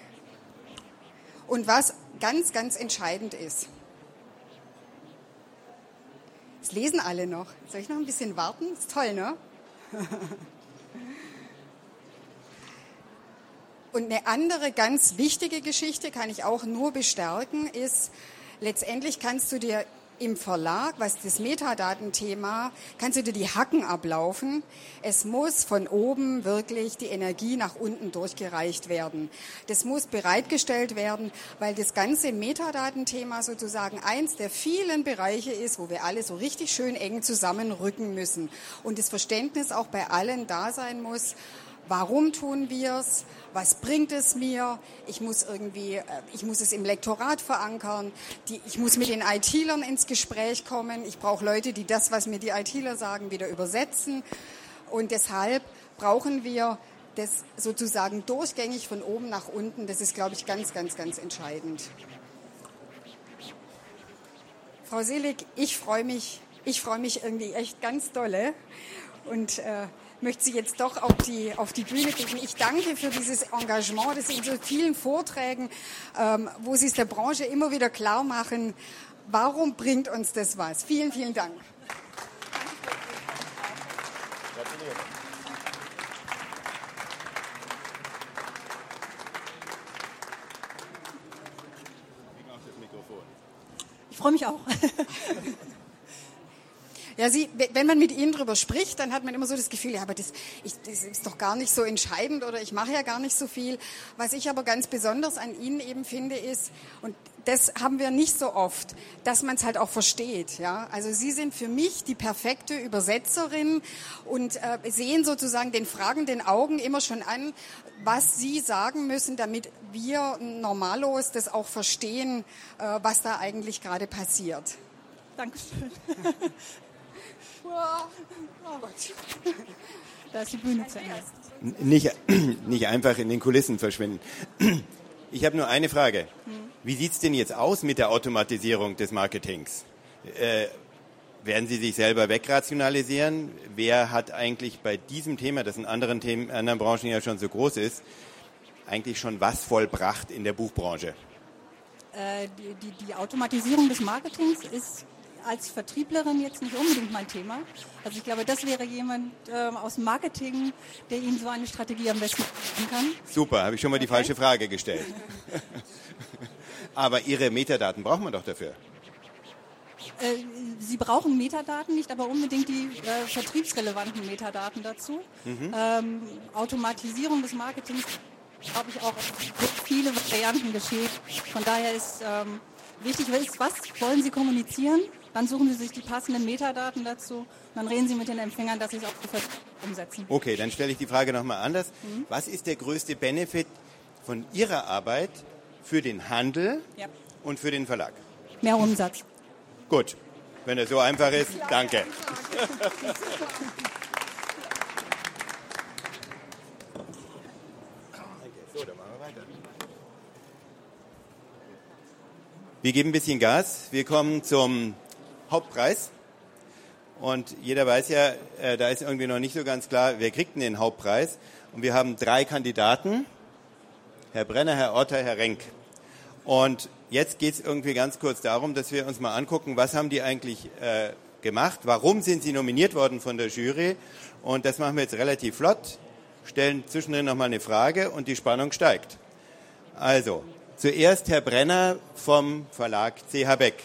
[SPEAKER 3] Und was ganz, ganz entscheidend ist. Das lesen alle noch. Soll ich noch ein bisschen warten? Ist toll, ne? Und eine andere ganz wichtige Geschichte, kann ich auch nur bestärken, ist, letztendlich kannst du dir im Verlag, was das Metadatenthema, kannst du dir die Hacken ablaufen. Es muss von oben wirklich die Energie nach unten durchgereicht werden. Das muss bereitgestellt werden, weil das ganze Metadatenthema sozusagen eins der vielen Bereiche ist, wo wir alle so richtig schön eng zusammenrücken müssen. Und das Verständnis auch bei allen da sein muss, Warum tun wir es? Was bringt es mir? Ich muss es im Lektorat verankern. Ich muss mit den IT-Lern ins Gespräch kommen. Ich brauche Leute, die das, was mir die IT-Ler sagen, wieder übersetzen. Und deshalb brauchen wir das sozusagen durchgängig von oben nach unten. Das ist, glaube ich, ganz, ganz, ganz entscheidend. Frau Selig, ich freue mich irgendwie echt ganz dolle und möchte Sie jetzt doch auf die Bühne bitten. Ich danke für dieses Engagement, das in so vielen Vorträgen, wo Sie es der Branche immer wieder klar machen, warum bringt uns das was? Vielen, vielen Dank.
[SPEAKER 10] Ich freue mich auch.
[SPEAKER 3] Ja, wenn man mit Ihnen drüber spricht, dann hat man immer so das Gefühl, ja, aber das ist doch gar nicht so entscheidend oder ich mache ja gar nicht so viel. Was ich aber ganz besonders an Ihnen eben finde ist, und das haben wir nicht so oft, dass man es halt auch versteht. Ja? Also Sie sind für mich die perfekte Übersetzerin und sehen sozusagen den fragenden Augen immer schon an, was Sie sagen müssen, damit wir normalos das auch verstehen, was da eigentlich gerade passiert.
[SPEAKER 10] Dankeschön. Oh Gott. Da ist die Bühne zu Ende.
[SPEAKER 4] Nicht einfach in den Kulissen verschwinden. Ich habe nur eine Frage. Wie sieht es denn jetzt aus mit der Automatisierung des Marketings? Werden Sie sich selber wegrationalisieren? Wer hat eigentlich bei diesem Thema, das in anderen Branchen ja schon so groß ist, eigentlich schon was vollbracht in der Buchbranche?
[SPEAKER 10] Die Automatisierung des Marketings ist als Vertrieblerin jetzt nicht unbedingt mein Thema. Also ich glaube, das wäre jemand aus dem Marketing, der Ihnen so eine Strategie am besten geben kann.
[SPEAKER 4] Super, habe ich schon mal die falsche Frage gestellt. Aber Ihre Metadaten braucht man doch dafür.
[SPEAKER 10] Sie brauchen Metadaten, nicht aber unbedingt die vertriebsrelevanten Metadaten dazu. Automatisierung des Marketings, glaube ich, auch viele Varianten geschehen. Von daher ist wichtig, was wollen Sie kommunizieren? Dann suchen Sie sich die passenden Metadaten dazu und dann reden Sie mit den Empfängern, dass Sie es auch umsetzen.
[SPEAKER 4] Okay, dann stelle ich die Frage nochmal anders. Was ist der größte Benefit von Ihrer Arbeit für den Handel und für den Verlag?
[SPEAKER 10] Mehr Umsatz.
[SPEAKER 4] Gut, wenn es so einfach ist, danke. So, dann machen wir weiter. Wir geben ein bisschen Gas. Wir kommen zum Hauptpreis. Und jeder weiß ja, da ist irgendwie noch nicht so ganz klar, wer kriegt denn den Hauptpreis. Und wir haben 3 Kandidaten. Herr Brenner, Herr Otter, Herr Renk. Und jetzt geht es irgendwie ganz kurz darum, dass wir uns mal angucken, was haben die eigentlich gemacht, warum sind sie nominiert worden von der Jury. Und das machen wir jetzt relativ flott, stellen zwischendrin nochmal eine Frage und die Spannung steigt. Also, zuerst Herr Brenner vom Verlag CH Beck.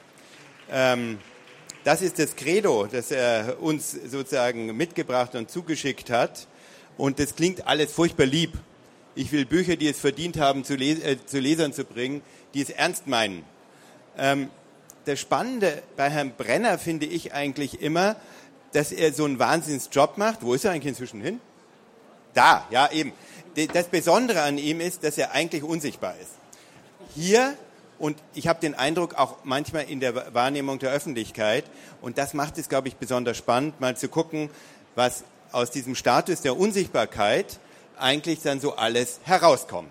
[SPEAKER 4] Das ist das Credo, das er uns sozusagen mitgebracht und zugeschickt hat. Und das klingt alles furchtbar lieb. Ich will Bücher, die es verdient haben, zu Lesern zu bringen, die es ernst meinen. Das Spannende bei Herrn Brenner finde ich eigentlich immer, dass er so einen Wahnsinnsjob macht. Wo ist er eigentlich inzwischen hin? Da, ja eben. Das Besondere an ihm ist, dass er eigentlich unsichtbar ist. Hier, und ich habe den Eindruck, auch manchmal in der Wahrnehmung der Öffentlichkeit, und das macht es, glaube ich, besonders spannend, mal zu gucken, was aus diesem Status der Unsichtbarkeit eigentlich dann so alles herauskommt.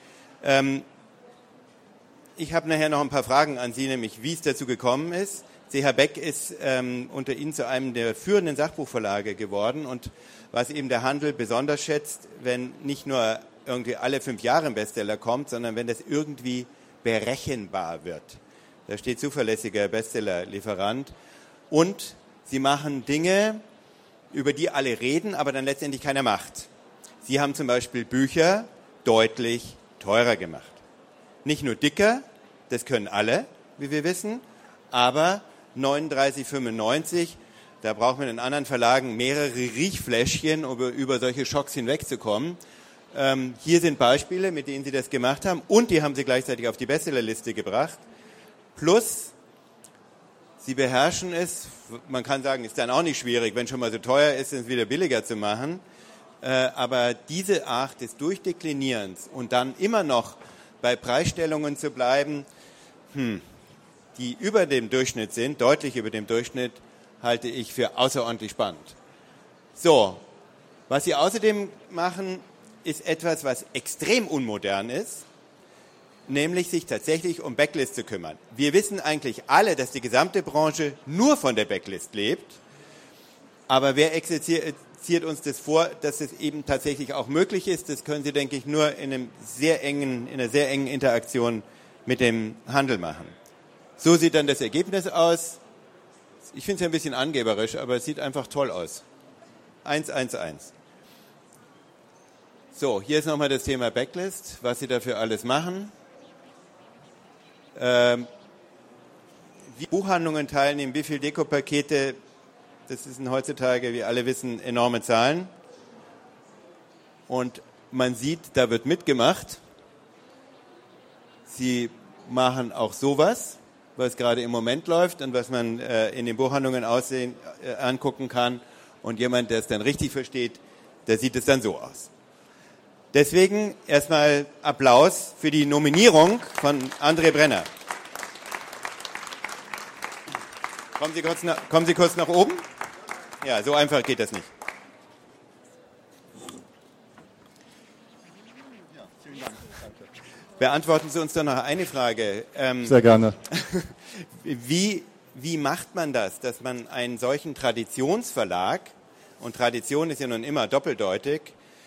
[SPEAKER 4] Ich habe nachher noch ein paar Fragen an Sie, nämlich wie es dazu gekommen ist. CH Beck ist unter Ihnen zu einem der führenden Sachbuchverlage geworden und was eben der Handel besonders schätzt, wenn nicht nur irgendwie alle 5 Jahre ein Bestseller kommt, sondern wenn das irgendwie berechenbar wird. Da steht zuverlässiger Bestsellerlieferant. Und Sie machen Dinge, über die alle reden, aber dann letztendlich keiner macht. Sie haben zum Beispiel Bücher deutlich teurer gemacht. Nicht nur dicker, das können alle, wie wir wissen, aber 39,95, da braucht man in anderen Verlagen mehrere Riechfläschchen, um über solche Schocks hinwegzukommen. Hier sind Beispiele, mit denen Sie das gemacht haben und die haben Sie gleichzeitig auf die Bestsellerliste gebracht. Plus, Sie beherrschen es, man kann sagen, ist dann auch nicht schwierig, wenn schon mal so teuer ist, es wieder billiger zu machen. Aber diese Art des Durchdeklinierens und dann immer noch bei Preisstellungen zu bleiben, die über dem Durchschnitt sind, deutlich über dem Durchschnitt, halte ich für außerordentlich spannend. So, was Sie außerdem machen, ist etwas, was extrem unmodern ist, nämlich sich tatsächlich um Backlist zu kümmern. Wir wissen eigentlich alle, dass die gesamte Branche nur von der Backlist lebt, aber wer exerziert uns das vor, dass es eben tatsächlich auch möglich ist? Das können Sie, denke ich, nur in einer sehr engen Interaktion mit dem Handel machen. So sieht dann das Ergebnis aus. Ich finde es ja ein bisschen angeberisch, aber es sieht einfach toll aus. 111. So, hier ist nochmal das Thema Backlist, was Sie dafür alles machen. Wie Buchhandlungen teilnehmen, wie viele Dekopakete, das sind heutzutage, wie alle wissen, enorme Zahlen. Und man sieht, da wird mitgemacht. Sie machen auch sowas, was gerade im Moment läuft und was man in den Buchhandlungen angucken kann. Und jemand, der es dann richtig versteht, der sieht es dann so aus. Deswegen erstmal Applaus für die Nominierung von André Brenner. Kommen Sie kurz nach oben? Ja, so einfach geht das nicht.
[SPEAKER 11] Ja, vielen Dank. Danke.
[SPEAKER 4] Beantworten Sie uns doch noch eine Frage.
[SPEAKER 11] Sehr gerne.
[SPEAKER 4] Wie macht man das, dass man einen solchen Traditionsverlag, und Tradition ist ja nun immer doppeldeutig,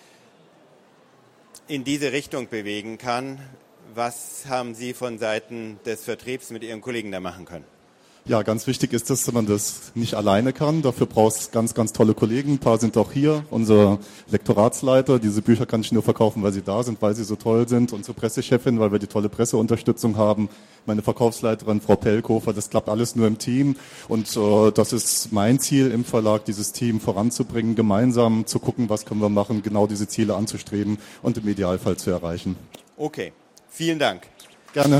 [SPEAKER 4] in diese Richtung bewegen kann? Was haben Sie von Seiten des Vertriebs mit Ihren Kollegen da machen können?
[SPEAKER 11] Ja, ganz wichtig ist, dass man das nicht alleine kann. Dafür braucht es ganz, ganz tolle Kollegen. Ein paar sind auch hier. Unser Lektoratsleiter. Diese Bücher kann ich nur verkaufen, weil sie da sind, weil sie so toll sind. Unsere Pressechefin, weil wir die tolle Presseunterstützung haben. Meine Verkaufsleiterin, Frau Pellkofer. Das klappt alles nur im Team. Und das ist mein Ziel im Verlag, dieses Team voranzubringen, gemeinsam zu gucken, was können wir machen, genau diese Ziele anzustreben und im Idealfall zu erreichen.
[SPEAKER 4] Okay, vielen Dank.
[SPEAKER 11] Gerne.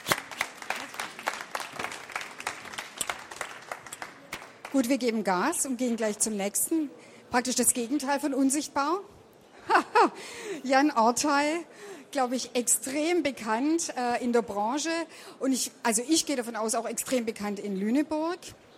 [SPEAKER 3] Gut, wir geben Gas und gehen gleich zum nächsten. Praktisch das Gegenteil von unsichtbar. Jan Ortey, glaube ich, extrem bekannt in der Branche. Und ich gehe davon aus, auch extrem bekannt in Lüneburg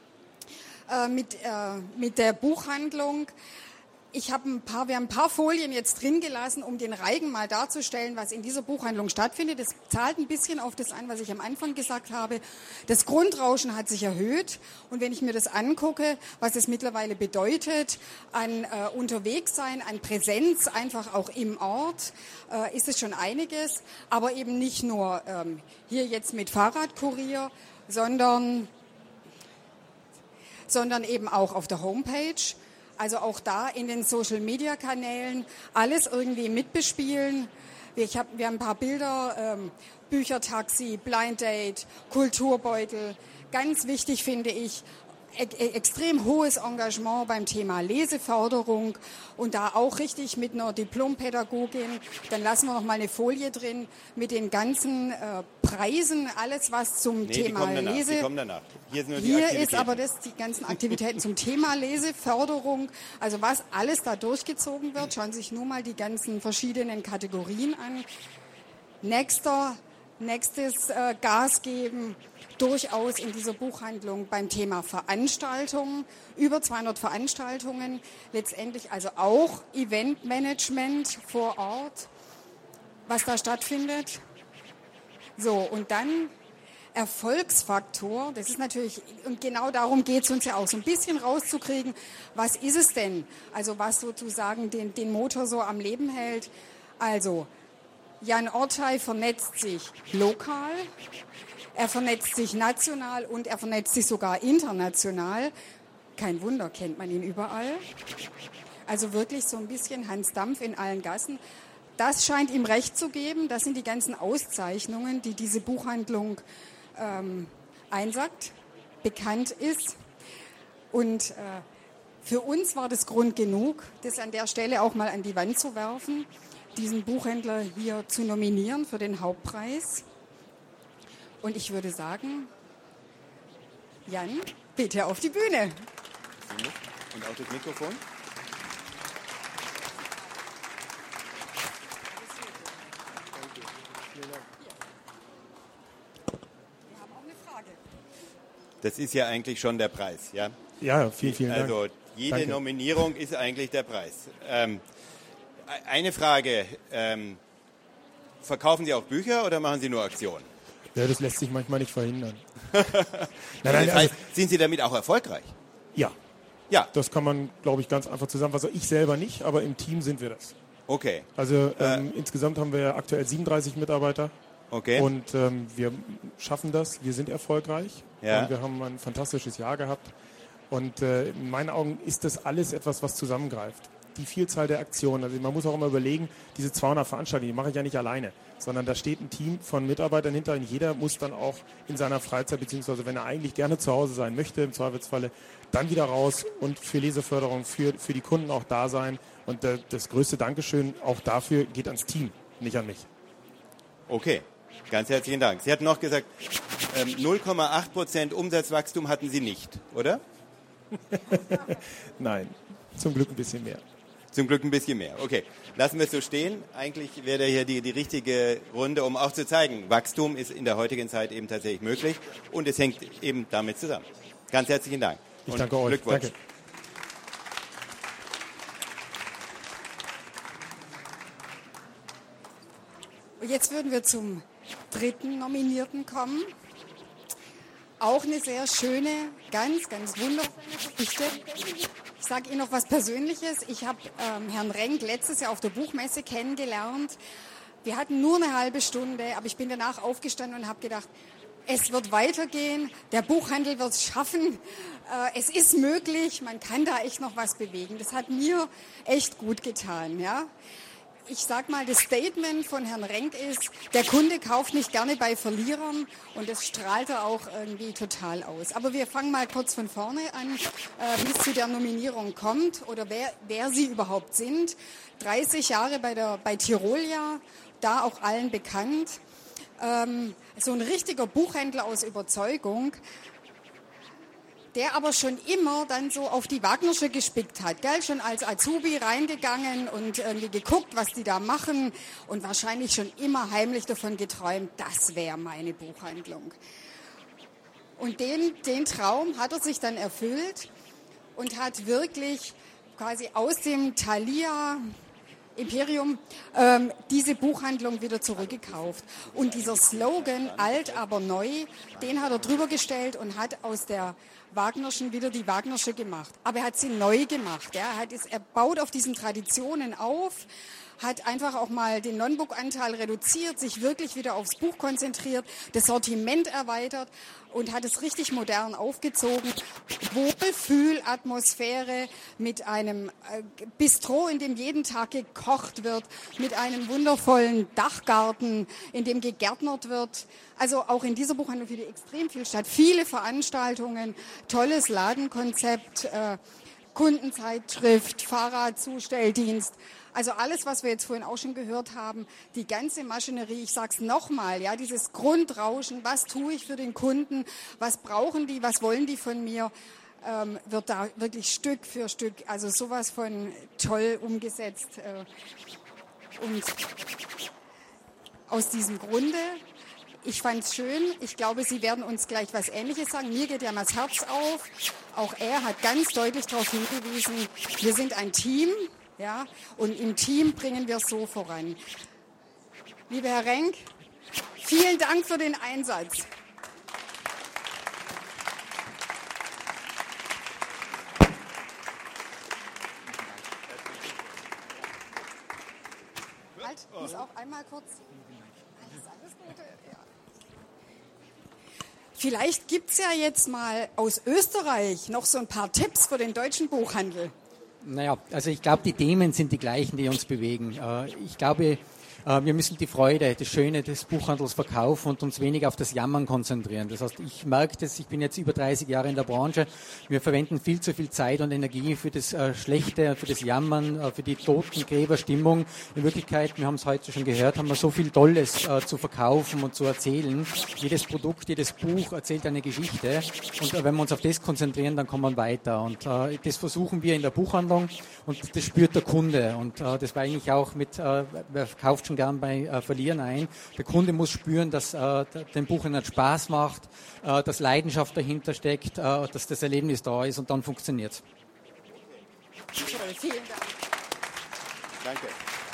[SPEAKER 3] mit der Buchhandlung. Wir haben ein paar Folien jetzt drin gelassen, um den Reigen mal darzustellen, was in dieser Buchhandlung stattfindet. Das zahlt ein bisschen auf das an, was ich am Anfang gesagt habe. Das Grundrauschen hat sich erhöht. Und wenn ich mir das angucke, was es mittlerweile bedeutet, an Unterwegssein, an Präsenz, einfach auch im Ort, ist es schon einiges. Aber eben nicht nur hier jetzt mit Fahrradkurier, sondern eben auch auf der Homepage. Also auch da in den Social-Media-Kanälen alles irgendwie mitbespielen. Wir haben ein paar Bilder, Büchertaxi, Blind Date, Kulturbeutel. Ganz wichtig finde ich, extrem hohes Engagement beim Thema Leseförderung und da auch richtig mit einer Diplompädagogin. Dann lassen wir noch mal eine Folie drin mit den ganzen Preisen, alles was zum Thema Lese.
[SPEAKER 4] Die kommen danach.
[SPEAKER 3] Hier ist aber die ganzen Aktivitäten zum Thema Leseförderung, also was alles da durchgezogen wird. Schauen Sie sich nur mal die ganzen verschiedenen Kategorien an. Nächstes Gas geben, durchaus in dieser Buchhandlung beim Thema Veranstaltungen, über 200 Veranstaltungen, letztendlich also auch Eventmanagement vor Ort, was da stattfindet. So, und dann Erfolgsfaktor, das ist natürlich, und genau darum geht es uns ja auch, so ein bisschen rauszukriegen, was ist es denn, also was sozusagen den Motor so am Leben hält. Also, Jan Ortey vernetzt sich lokal, er vernetzt sich national und er vernetzt sich sogar international. Kein Wunder, kennt man ihn überall. Also wirklich so ein bisschen Hans Dampf in allen Gassen. Das scheint ihm recht zu geben. Das sind die ganzen Auszeichnungen, die diese Buchhandlung einsackt, bekannt ist. Und für uns war das Grund genug, das an der Stelle auch mal an die Wand zu werfen, diesen Buchhändler hier zu nominieren für den Hauptpreis. Und ich würde sagen, Jan, bitte auf die Bühne.
[SPEAKER 4] Und auch das Mikrofon. Das ist ja eigentlich schon der Preis, ja?
[SPEAKER 2] Ja, vielen Dank.
[SPEAKER 4] Also jede
[SPEAKER 2] Danke.
[SPEAKER 4] Nominierung ist eigentlich der Preis. Eine Frage, verkaufen Sie auch Bücher oder machen Sie nur Aktionen?
[SPEAKER 2] Ja, das lässt sich manchmal nicht verhindern.
[SPEAKER 4] Das heißt, sind Sie damit auch erfolgreich?
[SPEAKER 2] Ja.
[SPEAKER 4] Ja.
[SPEAKER 2] Das kann man, glaube ich, ganz einfach zusammenfassen. Ich selber nicht, aber im Team sind wir das.
[SPEAKER 4] Okay.
[SPEAKER 2] Also insgesamt haben wir aktuell 37 Mitarbeiter.
[SPEAKER 4] Okay.
[SPEAKER 2] Und wir schaffen das, wir sind erfolgreich.
[SPEAKER 4] Ja.
[SPEAKER 2] Und wir haben ein fantastisches Jahr gehabt. Und in meinen Augen ist das alles etwas, was zusammengreift. Die Vielzahl der Aktionen, also man muss auch immer überlegen, diese 200 Veranstaltungen, die mache ich ja nicht alleine, sondern da steht ein Team von Mitarbeitern hinter und jeder muss dann auch in seiner Freizeit, beziehungsweise wenn er eigentlich gerne zu Hause sein möchte, im Zweifelsfalle, dann wieder raus und für Leseförderung, für die Kunden auch da sein. Und das größte Dankeschön auch dafür geht ans Team, nicht an mich.
[SPEAKER 4] Okay, ganz herzlichen Dank. Sie hatten noch gesagt, 0,8% Umsatzwachstum hatten Sie nicht, oder?
[SPEAKER 2] Nein, zum Glück ein bisschen mehr.
[SPEAKER 4] Zum Glück ein bisschen mehr. Okay, lassen wir es so stehen. Eigentlich wäre hier die richtige Runde, um auch zu zeigen, Wachstum ist in der heutigen Zeit eben tatsächlich möglich und es hängt eben damit zusammen. Ganz herzlichen Dank.
[SPEAKER 2] Ich danke euch.
[SPEAKER 4] Glückwunsch.
[SPEAKER 2] Danke.
[SPEAKER 3] Und jetzt würden wir zum dritten Nominierten kommen. Auch eine sehr schöne, ganz, ganz wundervolle Geschichte. Ich sage Ihnen noch was Persönliches. Ich habe Herrn Renk letztes Jahr auf der Buchmesse kennengelernt. Wir hatten nur eine halbe Stunde, aber ich bin danach aufgestanden und habe gedacht, es wird weitergehen, der Buchhandel wird es schaffen, es ist möglich, man kann da echt noch was bewegen. Das hat mir echt gut getan, ja. Ich sag mal, das Statement von Herrn Renk ist, der Kunde kauft nicht gerne bei Verlierern und das strahlt er auch irgendwie total aus. Aber wir fangen mal kurz von vorne an, wie es zu der Nominierung kommt oder wer Sie überhaupt sind. 30 Jahre bei Tirolia, da auch allen bekannt. So ein richtiger Buchhändler aus Überzeugung, der aber schon immer dann so auf die Wagnersche gespickt hat, gell? Schon als Azubi reingegangen und irgendwie geguckt, was die da machen und wahrscheinlich schon immer heimlich davon geträumt, das wäre meine Buchhandlung. Und den Traum hat er sich dann erfüllt und hat wirklich quasi aus dem Thalia Imperium diese Buchhandlung wieder zurückgekauft. Und dieser Slogan, alt aber neu, den hat er drüber gestellt und hat aus der Wagnerschen wieder die Wagnersche gemacht. Aber er hat sie neu gemacht. Ja. Er baut auf diesen Traditionen auf, hat einfach auch mal den Non-Book-Anteil reduziert, sich wirklich wieder aufs Buch konzentriert, das Sortiment erweitert und hat es richtig modern aufgezogen. Wohlfühlatmosphäre mit einem Bistro, in dem jeden Tag gekocht wird, mit einem wundervollen Dachgarten, in dem gegärtnert wird. Also auch in dieser Buchhandlung findet extrem viel statt. Viele Veranstaltungen, tolles Ladenkonzept, Kundenzeitschrift, Fahrradzustelldienst. Also alles, was wir jetzt vorhin auch schon gehört haben, die ganze Maschinerie, ich sag's nochmal, ja, dieses Grundrauschen, was tue ich für den Kunden, was brauchen die, was wollen die von mir, wird da wirklich Stück für Stück, also sowas von toll umgesetzt. Und aus diesem Grunde, ich fand's schön, ich glaube, Sie werden uns gleich was Ähnliches sagen. Mir geht ja mal das Herz auf. Auch er hat ganz deutlich darauf hingewiesen, wir sind ein Team. Ja, und im Team bringen wir es so voran. Lieber Herr Renk, vielen Dank für den Einsatz. Halt, ich muss auch einmal kurz. Alles Gute. Ja. Vielleicht gibt es ja jetzt mal aus Österreich noch so ein paar Tipps für den deutschen Buchhandel.
[SPEAKER 12] Naja, also ich glaube, die Themen sind die gleichen, die uns bewegen. Ich glaube, wir müssen die Freude, das Schöne des Buchhandels verkaufen und uns weniger auf das Jammern konzentrieren. Das heißt, ich merke das, ich bin jetzt über 30 Jahre in der Branche, wir verwenden viel zu viel Zeit und Energie für das Schlechte, für das Jammern, für die Totengräberstimmung. In Wirklichkeit, wir haben es heute schon gehört, haben wir so viel Tolles zu verkaufen und zu erzählen. Jedes Produkt, jedes Buch erzählt eine Geschichte und wenn wir uns auf das konzentrieren, dann kommen wir weiter. Und das versuchen wir in der Buchhandlung und das spürt der Kunde. Und das war eigentlich auch mit, wer kauft schon greifen gern bei Verlieren ein. Der Kunde muss spüren, dass dem Buchhändler Spaß macht, dass Leidenschaft dahinter steckt, dass das Erlebnis da ist und dann funktioniert es.
[SPEAKER 3] Vielen Dank.
[SPEAKER 4] Danke.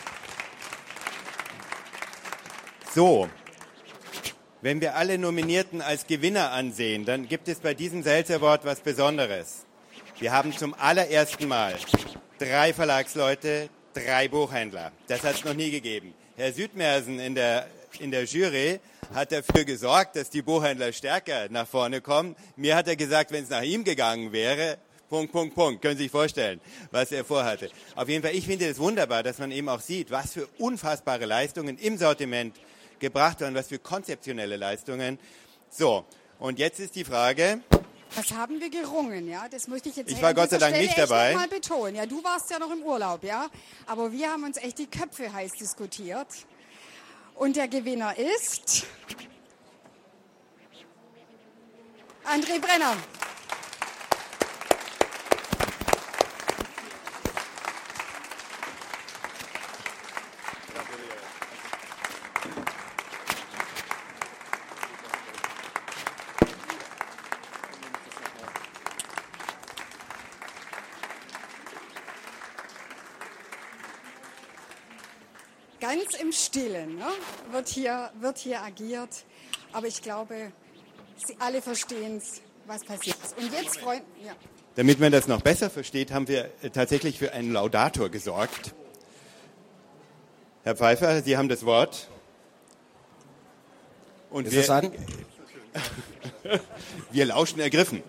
[SPEAKER 4] So, wenn wir alle Nominierten als Gewinner ansehen, dann gibt es bei diesem Sales Award was Besonderes. Wir haben zum allerersten Mal 3 Verlagsleute, 3 Buchhändler. Das hat es noch nie gegeben. Herr Südmersen in der Jury hat dafür gesorgt, dass die Buchhändler stärker nach vorne kommen. Mir hat er gesagt, wenn es nach ihm gegangen wäre, ... Können Sie sich vorstellen, was er vorhatte. Auf jeden Fall, ich finde es wunderbar, dass man eben auch sieht, was für unfassbare Leistungen im Sortiment gebracht werden, was für konzeptionelle Leistungen. So, und jetzt ist die Frage...
[SPEAKER 3] Was haben wir gerungen, ja? Das möchte ich jetzt
[SPEAKER 4] Ich war Gott sei Dank nicht dabei.
[SPEAKER 3] Mal betonen. Ja, du warst ja noch im Urlaub, ja? Aber wir haben uns echt die Köpfe heiß diskutiert. Und der Gewinner ist... André Brenner. Ganz im Stillen, ne? wird hier agiert. Aber ich glaube, Sie alle verstehen es, was passiert ist. Und jetzt, Freunde... Ja.
[SPEAKER 4] Damit man das noch besser versteht, haben wir tatsächlich für einen Laudator gesorgt. Herr Pfeiffer, Sie haben das Wort. Und wir lauschen ergriffen.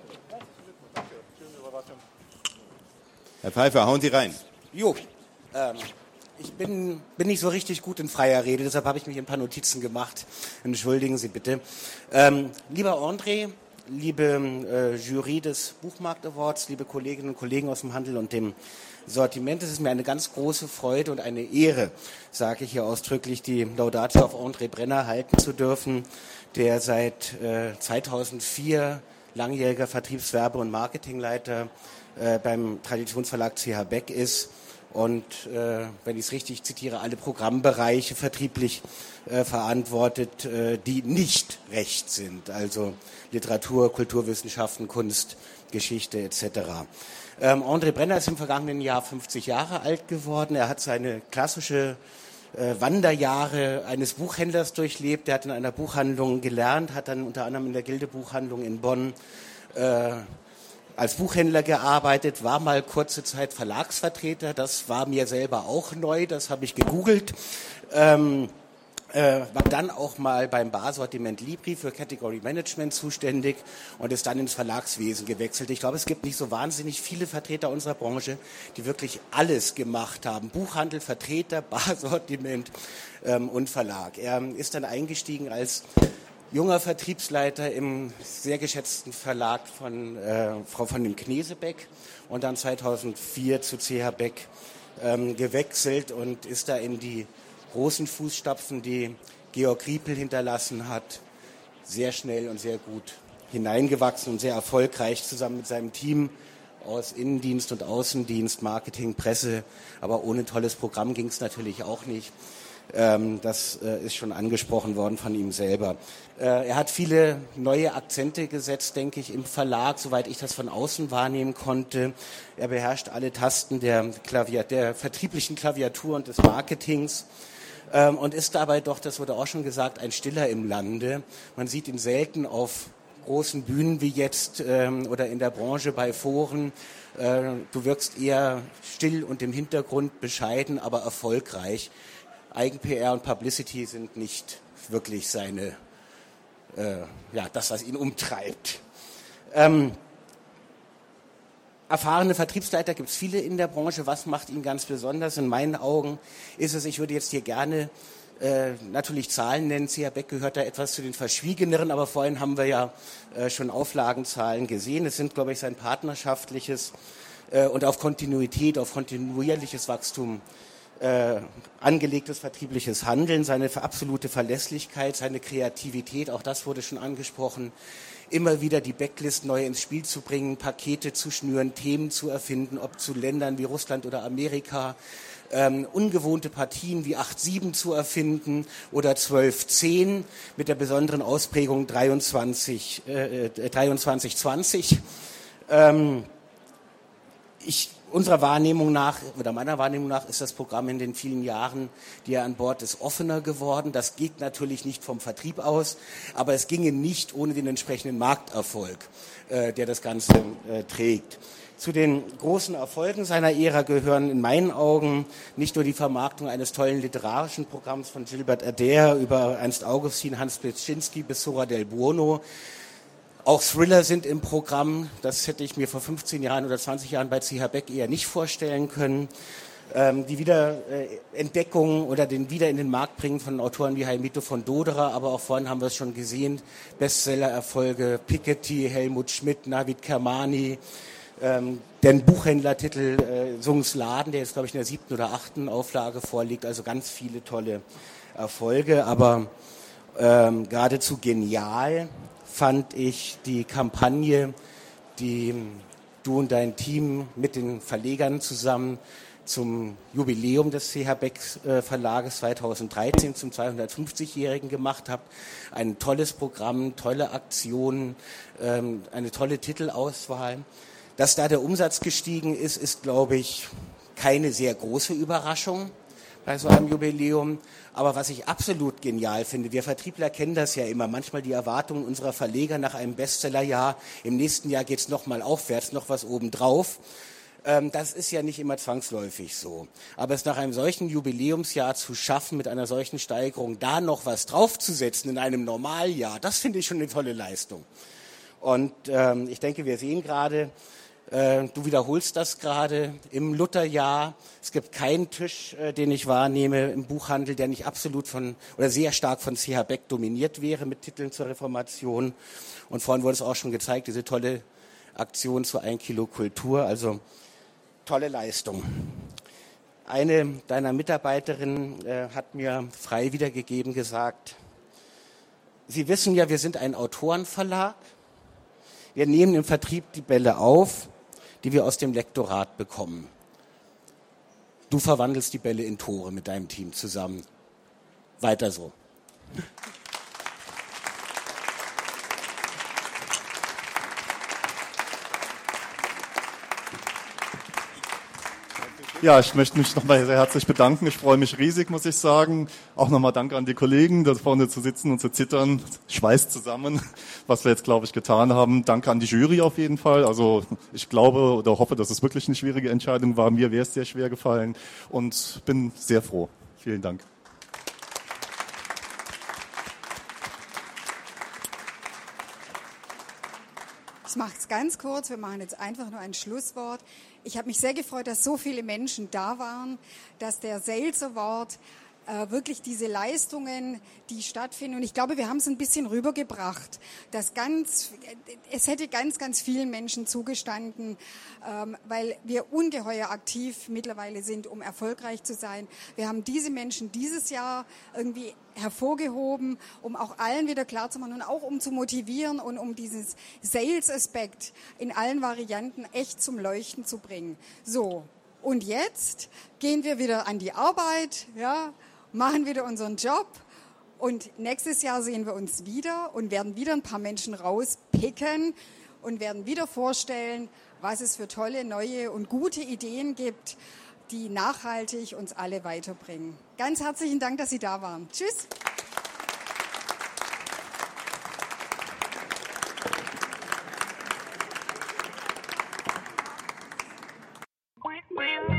[SPEAKER 4] Herr Pfeiffer, hauen Sie rein.
[SPEAKER 13] Jo, ich bin nicht so richtig gut in freier Rede, deshalb habe ich mich ein paar Notizen gemacht. Entschuldigen Sie bitte. Lieber André, liebe Jury des Buchmarkt Awards, liebe Kolleginnen und Kollegen aus dem Handel und dem Sortiment, es ist mir eine ganz große Freude und eine Ehre, sage ich hier ausdrücklich, die Laudatio auf André Brenner halten zu dürfen, der seit 2004 langjähriger Vertriebswerbe- und Marketingleiter beim Traditionsverlag CH Beck ist und, wenn ich es richtig zitiere, alle Programmbereiche vertrieblich verantwortet, die nicht Recht sind, also Literatur, Kulturwissenschaften, Kunst, Geschichte etc. André Brenner ist im vergangenen Jahr 50 Jahre alt geworden. Er hat seine klassische Wanderjahre eines Buchhändlers durchlebt. Er hat in einer Buchhandlung gelernt, hat dann unter anderem in der Gilde Buchhandlung in Bonn als Buchhändler gearbeitet, war mal kurze Zeit Verlagsvertreter. Das war mir selber auch neu, das habe ich gegoogelt. War dann auch mal beim Barsortiment Libri für Category Management zuständig und ist dann ins Verlagswesen gewechselt. Ich glaube, es gibt nicht so wahnsinnig viele Vertreter unserer Branche, die wirklich alles gemacht haben. Buchhandel, Vertreter, Barsortiment und Verlag. Er ist dann eingestiegen als junger Vertriebsleiter im sehr geschätzten Verlag von dem Knesebeck und dann 2004 zu CH Beck gewechselt und ist da in die großen Fußstapfen, die Georg Riepel hinterlassen hat, sehr schnell und sehr gut hineingewachsen und sehr erfolgreich zusammen mit seinem Team aus Innendienst und Außendienst, Marketing, Presse, aber ohne tolles Programm ging es natürlich auch nicht. Das ist schon angesprochen worden von ihm selber. Er hat viele neue Akzente gesetzt, denke ich, im Verlag, soweit ich das von außen wahrnehmen konnte. Er beherrscht alle Tasten der vertrieblichen Klaviatur und des Marketings. Und ist dabei doch, das wurde auch schon gesagt, ein Stiller im Lande. Man sieht ihn selten auf großen Bühnen wie jetzt oder in der Branche bei Foren. Du wirkst eher still und im Hintergrund bescheiden, aber erfolgreich. Eigen-PR und Publicity sind nicht wirklich seine, das, was ihn umtreibt. Erfahrene Vertriebsleiter gibt es viele in der Branche. Was macht ihn ganz besonders? In meinen Augen ist es, ich würde jetzt hier gerne natürlich Zahlen nennen. CH Beck gehört da etwas zu den verschwiegeneren, aber vorhin haben wir ja schon Auflagenzahlen gesehen. Es sind, glaube ich, sein partnerschaftliches und auf Kontinuität, auf kontinuierliches Wachstum angelegtes vertriebliches Handeln, seine absolute Verlässlichkeit, seine Kreativität, auch das wurde schon angesprochen, immer wieder die Backlist neu ins Spiel zu bringen, Pakete zu schnüren, Themen zu erfinden, ob zu Ländern wie Russland oder Amerika, ungewohnte Partien wie 8-7 zu erfinden oder 12-10 mit der besonderen Ausprägung 23-20. Unserer Wahrnehmung nach, oder meiner Wahrnehmung nach, ist das Programm in den vielen Jahren, die er an Bord ist, offener geworden. Das geht natürlich nicht vom Vertrieb aus, aber es ginge nicht ohne den entsprechenden Markterfolg, der das Ganze trägt. Zu den großen Erfolgen seiner Ära gehören in meinen Augen nicht nur die Vermarktung eines tollen literarischen Programms von Gilbert Adair über Ernst Augustin, Hans Pleschinski bis Zora del Buono. Auch Thriller sind im Programm. Das hätte ich mir vor 15 Jahren oder 20 Jahren bei C.H. Beck eher nicht vorstellen können. Die Wiederentdeckung oder den Wieder in den Markt bringen von Autoren wie Heimito von Doderer, aber auch vorhin haben wir es schon gesehen, Bestseller-Erfolge, Piketty, Helmut Schmidt, Navid Kermani, den Buchhändlertitel Sungs Laden, der jetzt, glaube ich, in der 7. oder 8. Auflage vorliegt. Also ganz viele tolle Erfolge, aber geradezu genial fand ich die Kampagne, die du und dein Team mit den Verlegern zusammen zum Jubiläum des C.H. Beck Verlages 2013 zum 250-Jährigen gemacht habt. Ein tolles Programm, tolle Aktionen, eine tolle Titelauswahl. Dass da der Umsatz gestiegen ist, glaube ich, keine sehr große Überraschung bei so einem Jubiläum. Aber was ich absolut genial finde, wir Vertriebler kennen das ja immer, manchmal die Erwartungen unserer Verleger nach einem Bestsellerjahr, im nächsten Jahr geht's noch mal aufwärts, noch was obendrauf. Das ist ja nicht immer zwangsläufig so. Aber es nach einem solchen Jubiläumsjahr zu schaffen, mit einer solchen Steigerung, da noch was draufzusetzen in einem Normaljahr, das finde ich schon eine tolle Leistung. Und ich denke, wir sehen gerade, du wiederholst das gerade im Lutherjahr. Es gibt keinen Tisch, den ich wahrnehme im Buchhandel, der nicht absolut oder sehr stark von C.H. Beck dominiert wäre mit Titeln zur Reformation. Und vorhin wurde es auch schon gezeigt, diese tolle Aktion zu 1 Kilo Kultur. Also tolle Leistung. Eine deiner Mitarbeiterinnen hat mir frei wiedergegeben gesagt, Sie wissen ja, wir sind ein Autorenverlag. Wir nehmen im Vertrieb die Bälle auf, die wir aus dem Lektorat bekommen. Du verwandelst die Bälle in Tore mit deinem Team zusammen. Weiter so.
[SPEAKER 11] Ja, ich möchte mich nochmal sehr herzlich bedanken. Ich freue mich riesig, muss ich sagen. Auch nochmal danke an die Kollegen, da vorne zu sitzen und zu zittern. Schweiß zusammen, was wir jetzt, glaube ich, getan haben. Danke an die Jury auf jeden Fall. Also ich glaube oder hoffe, dass es wirklich eine schwierige Entscheidung war. Mir wäre es sehr schwer gefallen und bin sehr froh. Vielen Dank.
[SPEAKER 3] Ich mache es ganz kurz, wir machen jetzt einfach nur ein Schlusswort. Ich habe mich sehr gefreut, dass so viele Menschen da waren, dass der Sales Award wirklich diese Leistungen, die stattfinden, und ich glaube, wir haben es ein bisschen rübergebracht, dass es hätte ganz, ganz vielen Menschen zugestanden, weil wir ungeheuer aktiv mittlerweile sind, um erfolgreich zu sein. Wir haben diese Menschen dieses Jahr irgendwie hervorgehoben, um auch allen wieder klarzumachen und auch um zu motivieren und um dieses Sales-Aspekt in allen Varianten echt zum Leuchten zu bringen. So, und jetzt gehen wir wieder an die Arbeit, ja, machen wieder unseren Job und nächstes Jahr sehen wir uns wieder und werden wieder ein paar Menschen rauspicken und werden wieder vorstellen, was es für tolle, neue und gute Ideen gibt, die nachhaltig uns alle weiterbringen. Ganz herzlichen Dank, dass Sie da waren. Tschüss.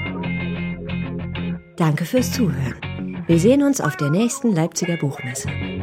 [SPEAKER 1] Danke fürs Zuhören. Wir sehen uns auf der nächsten Leipziger Buchmesse.